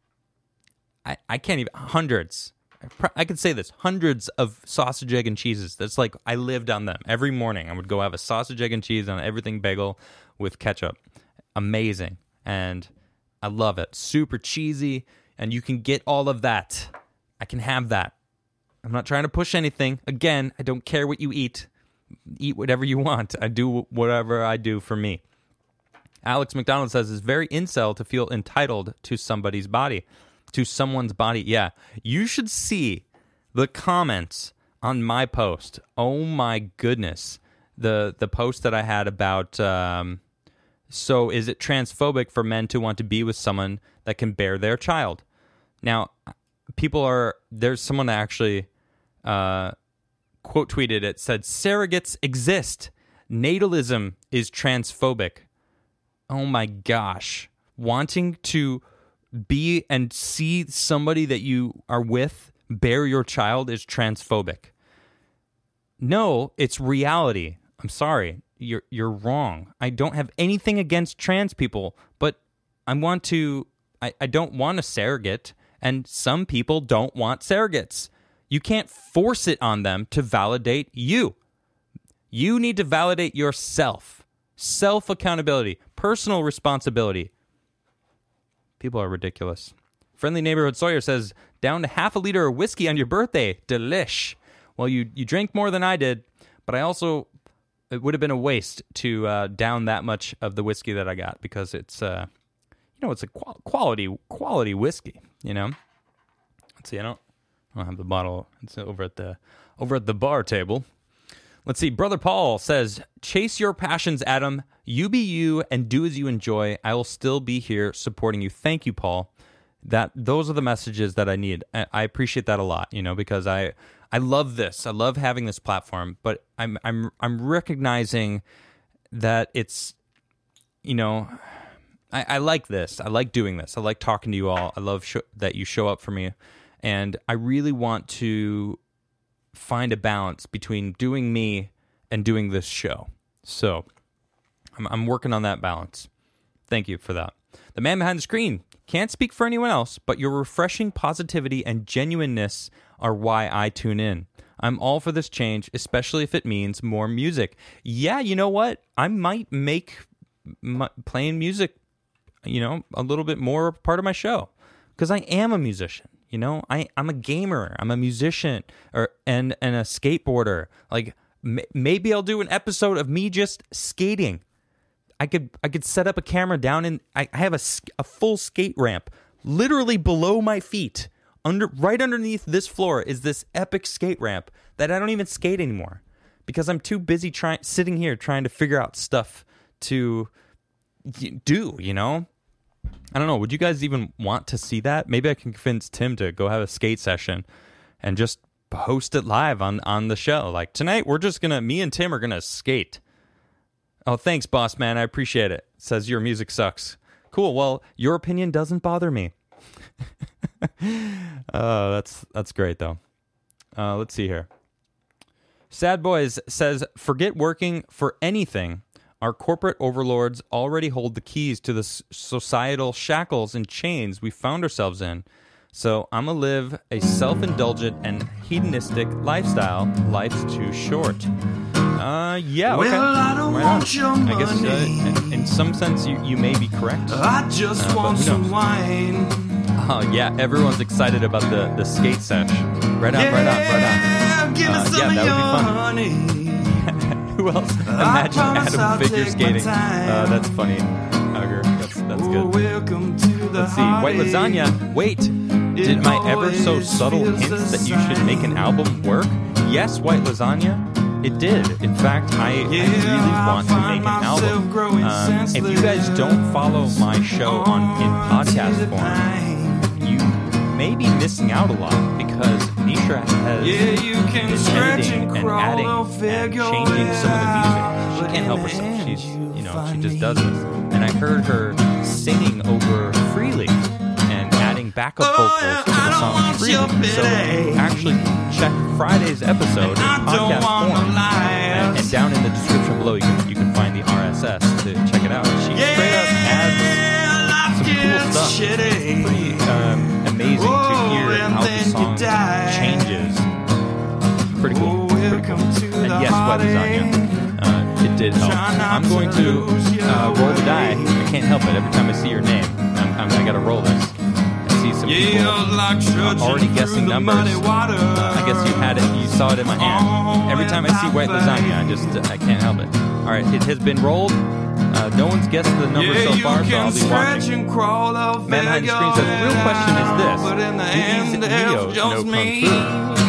I, I can't even, hundreds. I could say this, hundreds of sausage, egg, and cheeses. That's like, I lived on them. Every morning, I would go have a sausage, egg, and cheese on everything bagel with ketchup. Amazing. And I love it. Super cheesy. And you can get all of that. I can have that. I'm not trying to push anything. Again, I don't care what you eat. Eat whatever you want. I do whatever I do for me. Alex McDonald says, it's very incel to feel entitled to somebody's body. To someone's body. Yeah. You should see the comments on my post. Oh my goodness. The the post that I had about, um, so is it transphobic for men to want to be with someone that can bear their child? Now, people are, there's someone that actually uh, quote tweeted it, said, surrogates exist. Natalism is transphobic. Oh my gosh. Wanting to be and see somebody that you are with bear your child is transphobic. No, it's reality. I'm sorry. You're you're wrong. I don't have anything against trans people, but I want to I, I don't want a surrogate, and some people don't want surrogates. You can't force it on them to validate you. You need to validate yourself. Self-accountability, personal responsibility. People are ridiculous. Friendly Neighborhood Sawyer says, down to half a liter of whiskey on your birthday. Delish. Well, you, you drank more than I did, but I also, it would have been a waste to uh, down that much of the whiskey that I got, because it's, uh, you know, it's a qual- quality quality whiskey, you know? Let's see, I don't, I don't have the bottle. It's over at the over at the bar table. Let's see. Brother Paul says, chase your passions, Adam. You be you and do as you enjoy. I will still be here supporting you. Thank you, Paul. That those are the messages that I need. I, I appreciate that a lot, you know, because I I love this. I love having this platform, but I'm I'm I'm recognizing that it's, you know, I, I like this. I like doing this. I like talking to you all. I love sh- that you show up for me, and I really want to find a balance between doing me and doing this show. So I'm, I'm working on that balance. Thank you for that. The man behind the screen. Can't speak for anyone else, but your refreshing positivity and genuineness are why I tune in. I'm all for this change, especially if it means more music. Yeah, you know what? I might make my, playing music, you know, a little bit more part of my show. because I am a musician. You know, I I'm a gamer. I'm a musician, or and and a skateboarder. Like m- maybe I'll do an episode of me just skating. I could I could set up a camera down in. I, I have a a full skate ramp literally below my feet. Under right underneath this floor is this epic skate ramp that I don't even skate anymore because I'm too busy trying sitting here trying to figure out stuff to do. You know. I don't know. Would you guys even want to see that? Maybe I can convince Tim to go have a skate session and just host it live on, on the show. Like tonight, we're just gonna, me and Tim are gonna skate. Oh, thanks, boss man. I appreciate it. Says your music sucks. Cool. Well, your opinion doesn't bother me. Oh, that's that's great though. Uh, let's see here. Sad Boys says, forget working for anything. Our corporate overlords already hold the keys to the societal shackles and chains we found ourselves in. So I'm going to live a self-indulgent and hedonistic lifestyle. Life's too short. Uh, yeah, okay. Well, I don't right want your money. I guess uh, in, in some sense you, you may be correct. I just uh, want some wine. Oh, yeah, everyone's excited about the, the skate sesh. Right on, yeah, right on, right on. Give Uh, me some yeah, of that your would be fun. honey. Who else? Imagine Adam figure skating. Uh, that's funny. Hugger. That's, that's Oh, good. welcome to the Let's see. White heartache. Lasagna. Wait. Did my ever so subtle hints that you should make an album work? Yes, White Lasagna. It did. In fact, I, I really want to make an album. Um, if you guys don't follow my show on in podcast form, you may be missing out a lot because Nisha has Yeah, you can been stretch editing and and crawl adding or and figure changing some of the music. She but can't in help the herself. end She's, you you know, she find just me. does this. And I heard her singing over Freely and adding backup Oh, vocals yeah, to I the don't song want Freely. your So pity. actually check Friday's episode in I don't podcast want form. to lie. And, and down in the description below, you can, you can find the R S S to check it out. She straight up adds life some cool gets stuff. shitty. Pretty um, amazing Oh, to hear and how the then you song die. changes. Pretty cool. Oh, Pretty welcome cool. to And the yes, White Lasagna. Uh, it did help. Try not I'm going to to lose your uh, roll the die. way. I can't help it. Every time I see your name, I'm, I'm, I gotta roll this. I see some people Yeah, like uh, already guessing numbers. Uh, I guess you had it. You saw it in my hand. Every time I see White Lasagna, I just uh, I can't help it. All right, it has been rolled. Uh, no one's guessed the number Yeah, so you far, so can I'll be stretch watching. and crawl or Man behind the screen says, the real question is this. But in the Do end, these it's Neos just know Kung me. Fu?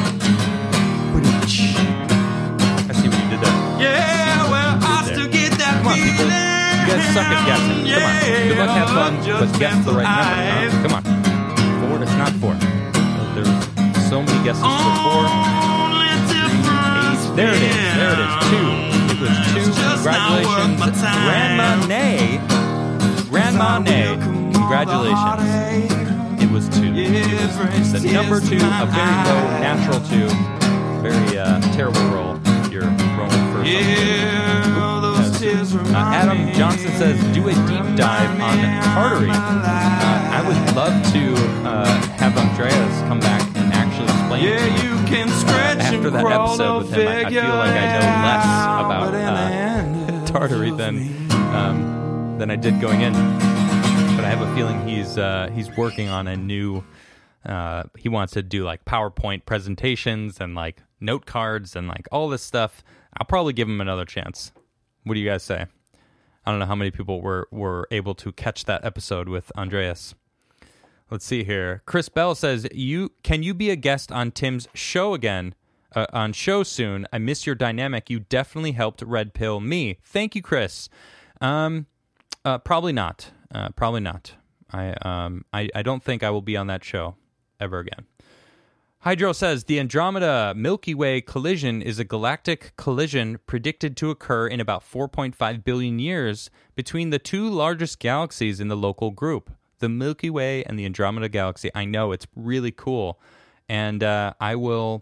I see what you did there. Yeah, well, I there. still get that Come on, people. feeling. You guys suck at guessing. Come on. Good luck, have fun, Yeah, but guess the right number. just Huh? Come on. Four? It's not four. There's so many guesses for four. Only difference Eight. There it is. There it is. Two. It was two. It's just not Congratulations, worth my time. Grandma Nay. Grandma Nay. Congratulations. It was two. It's a number two, a very low natural two. Very uh, terrible roll. You're rolling for something. Yeah, those tears Uh, remind Adam me. Johnson says, do a deep dive on Tartary. Uh, I would love to uh, have Andreas come back and actually explain Yeah, you can uh, scratch after and that crawl episode or with him. I, I feel like I know less about uh, Tartary than um, than I did going in. But I have a feeling he's uh, he's working on a new. Uh, he wants to do like PowerPoint presentations and like note cards and like all this stuff. I'll probably give him another chance. What do you guys say? I don't know how many people were, were able to catch that episode with Andreas. Let's see here. Chris Bell says, "You can you be a guest on Tim's show again? Uh, on show soon. I miss your dynamic. You definitely helped red pill me. Thank you, Chris. Um, uh, probably not. Uh, probably not. I um I, I don't think I will be on that show ever again." Hydro says, the Andromeda Milky Way collision is a galactic collision predicted to occur in about four point five billion years between the two largest galaxies in the local group, the Milky Way and the Andromeda Galaxy. I know, it's really cool. And uh, I will...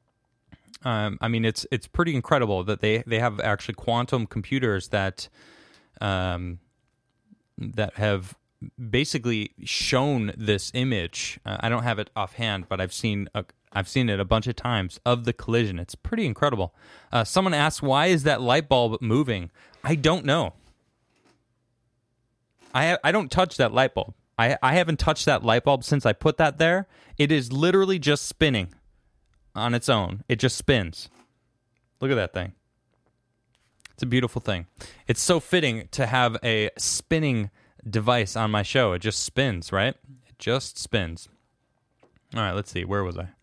Um, I mean, it's it's pretty incredible that they, they have actually quantum computers that um, that have... basically shown this image. Uh, I don't have it offhand, but I've seen a, I've seen it a bunch of times of the collision. It's pretty incredible. Uh, someone asked, "Why is that light bulb moving?" I don't know. I I don't touch that light bulb. I, I haven't touched that light bulb since I put that there. It is literally just spinning on its own. It just spins. Look at that thing. It's a beautiful thing. It's so fitting to have a spinning device on my show. It just spins, right? It just spins. All right, let's see. Where was I?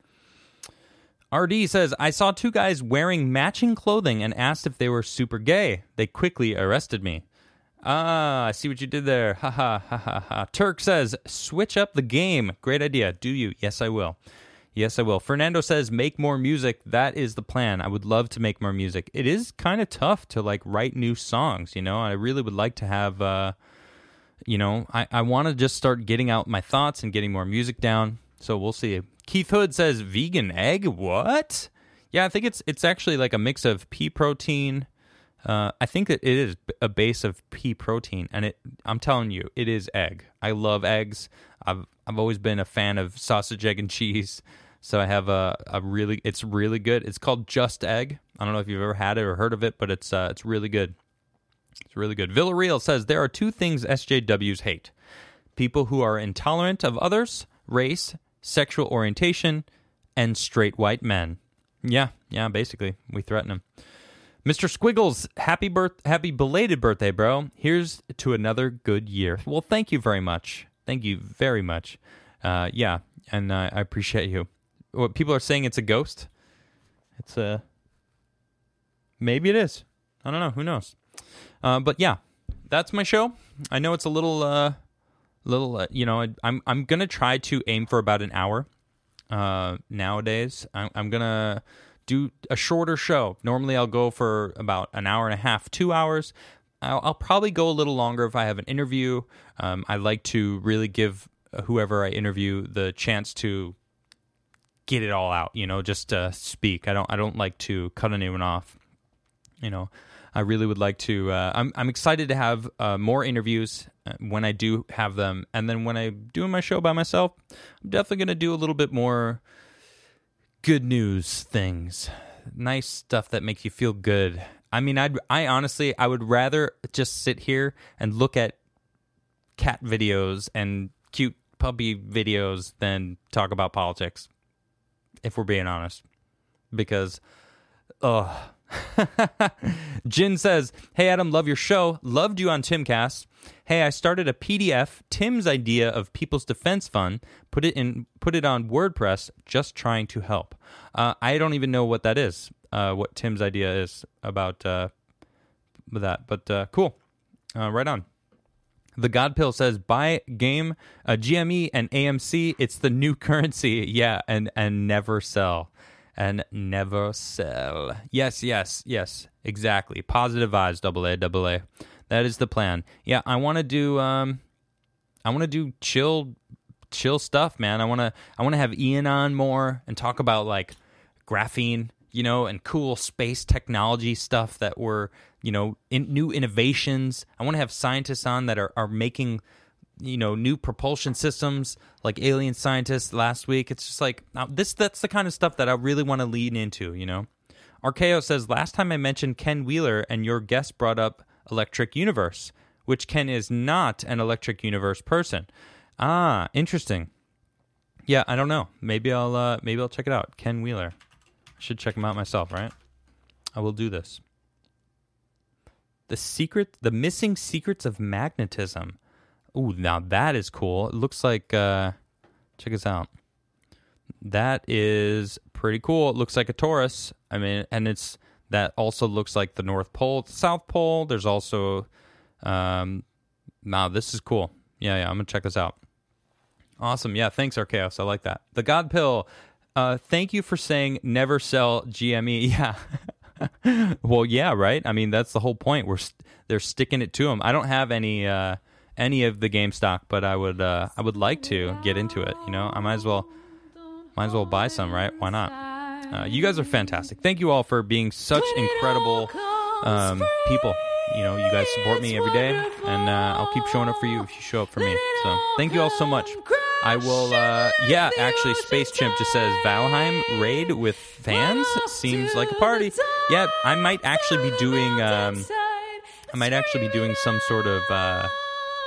R D says, I saw two guys wearing matching clothing and asked if they were super gay. They quickly arrested me. Ah, I see what you did there. Ha ha ha ha ha. Turk says, switch up the game. Great idea. Do you? Yes, I will. Yes, I will. Fernando says, make more music. That is the plan. I would love to make more music. It is kind of tough to, like, write new songs, you know? I really would like to have, uh, you know, I, I want to just start getting out my thoughts and getting more music down. So we'll see. Keith Hood says, vegan egg? What? Yeah, I think it's it's actually like a mix of pea protein. Uh, I think that it is a base of pea protein, and it. I'm telling you, it is egg. I love eggs. I've I've always been a fan of sausage, egg, and cheese. So I have a, a really, it's really good. It's called Just Egg. I don't know if you've ever had it or heard of it, but it's uh, it's really good. It's really good. Villarreal says, there are two things S J Ws hate. People who are intolerant of others, race, sexual orientation, and straight white men. Yeah, yeah, basically. We threaten them. Mister Squiggles, happy birth, happy belated birthday, bro. Here's to another good year. Well, thank you very much. Thank you very much. Uh, yeah, and uh, I appreciate you. What people are saying, it's a ghost. It's a... Maybe it is. I don't know. Who knows? Uh, but yeah, that's my show. I know it's a little... Uh, little, uh, you know, I, I'm I'm gonna try to aim for about an hour. Uh, nowadays, I'm, I'm gonna do a shorter show. Normally, I'll go for about an hour and a half, two hours. I'll, I'll probably go a little longer if I have an interview. Um, I like to really give whoever I interview the chance to get it all out. You know, just uh, speak. I don't I don't like to cut anyone off. You know. I really would like to. Uh, I'm I'm excited to have uh, more interviews when I do have them, and then when I'm doing my show by myself, I'm definitely going to do a little bit more good news things, nice stuff that makes you feel good. I mean, I I honestly I would rather just sit here and look at cat videos and cute puppy videos than talk about politics. If we're being honest, because oh. Jin says, hey Adam, love your show. Loved you on Timcast. Hey, I started a P D F, Tim's idea of People's Defense Fund. Put it in, put it on WordPress. Just trying to help. Uh, I don't even know what that is. Uh, what Tim's idea is about uh, that, but uh, cool. Uh, right on. The God Pill says, buy game, uh, G M E and A M C. It's the new currency. Yeah, and and never sell. And never sell. Yes, yes, yes, exactly. Positive vibes, double A, double A. That is the plan. Yeah, I want to do. Um, I want to do chill, chill stuff, man. I want to. I want to have Ian on more and talk about like graphene, you know, and cool space technology stuff that we're, you know, in new innovations. I want to have scientists on that are are making, you know, new propulsion systems, like alien scientists last week. It's just like, now this that's the kind of stuff that I really want to lean into, you know. Archeo says, last time I mentioned Ken Wheeler and your guest brought up Electric Universe, which Ken is not an Electric Universe person. Ah, interesting. Yeah, I don't know. Maybe I'll uh, maybe I'll check it out. Ken Wheeler. I should check him out myself, right? I will do this. The secret, the missing secrets of magnetism. Ooh, now that is cool. It looks like, uh, check this out. That is pretty cool. It looks like a torus. I mean, and it's, that also looks like the North Pole, the South Pole. There's also, um, wow, this is cool. Yeah, yeah, I'm going to check this out. Awesome. Yeah, thanks, Archaeos. I like that. The God Pill, uh, thank you for saying never sell G M E. Yeah. Well, yeah, right? I mean, that's the whole point. We're st- they're sticking it to them. I don't have any, uh, any of the game stock, but I would uh, I would like to get into it. You know, I might as well might as well buy some, right? Why not? Uh, you guys are fantastic. Thank you all for being such incredible um, people. You know, you guys support me every day, and uh, I'll keep showing up for you if you show up for me. So thank you all so much. I will. Uh, yeah, actually, Space Chimp just says Valheim raid with fans seems like a party. Yeah, I might actually be doing. Um, I might actually be doing some sort of. Uh,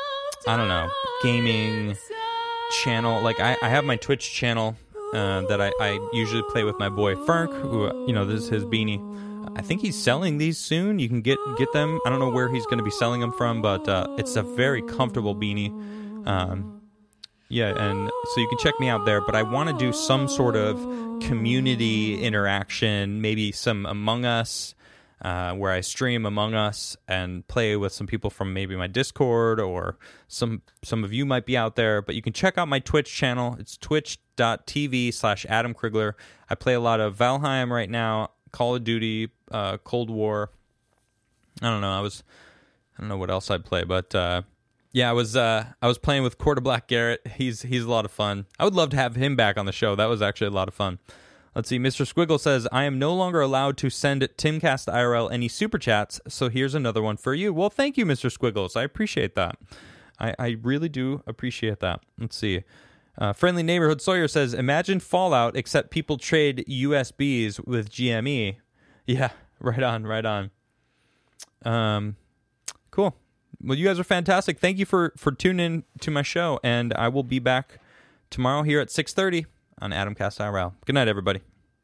I don't know, gaming channel. Like, I, I have my Twitch channel uh, that I, I usually play with my boy Ferk, who, you know, this is his beanie. I think he's selling these soon. You can get get them. I don't know where he's going to be selling them from, but uh, it's a very comfortable beanie. Um, yeah, and so you can check me out there. But I want to do some sort of community interaction, maybe some Among Us, uh, where I stream Among Us and play with some people from maybe my Discord, or some some of you might be out there. But you can check out my Twitch channel. It's twitch.tv slash Adam Krigler. I play a lot of Valheim right now, Call of Duty, uh, Cold War. I don't know. I was, I don't know what else I'd play, but uh, yeah, I was, uh, I was playing with Quarter Black Garrett. He's, he's a lot of fun. I would love to have him back on the show. That was actually a lot of fun. Let's see. Mister Squiggle says, I am no longer allowed to send Timcast I R L any super chats, so here's another one for you. Well, thank you, Mister Squiggles. I appreciate that. I, I really do appreciate that. Let's see. Uh, Friendly Neighborhood Sawyer says, imagine Fallout, except people trade U S Bs with G M E. Yeah, right on, right on. Um, cool. Well, you guys are fantastic. Thank you for, for tuning in to my show, and I will be back tomorrow here at six thirty on Adamcast I R L. Good night, everybody.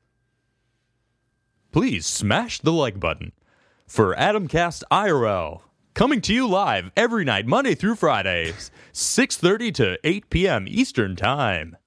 Please smash the like button for Adamcast I R L. Coming to you live every night, Monday through Fridays, six thirty to eight p.m. Eastern Time.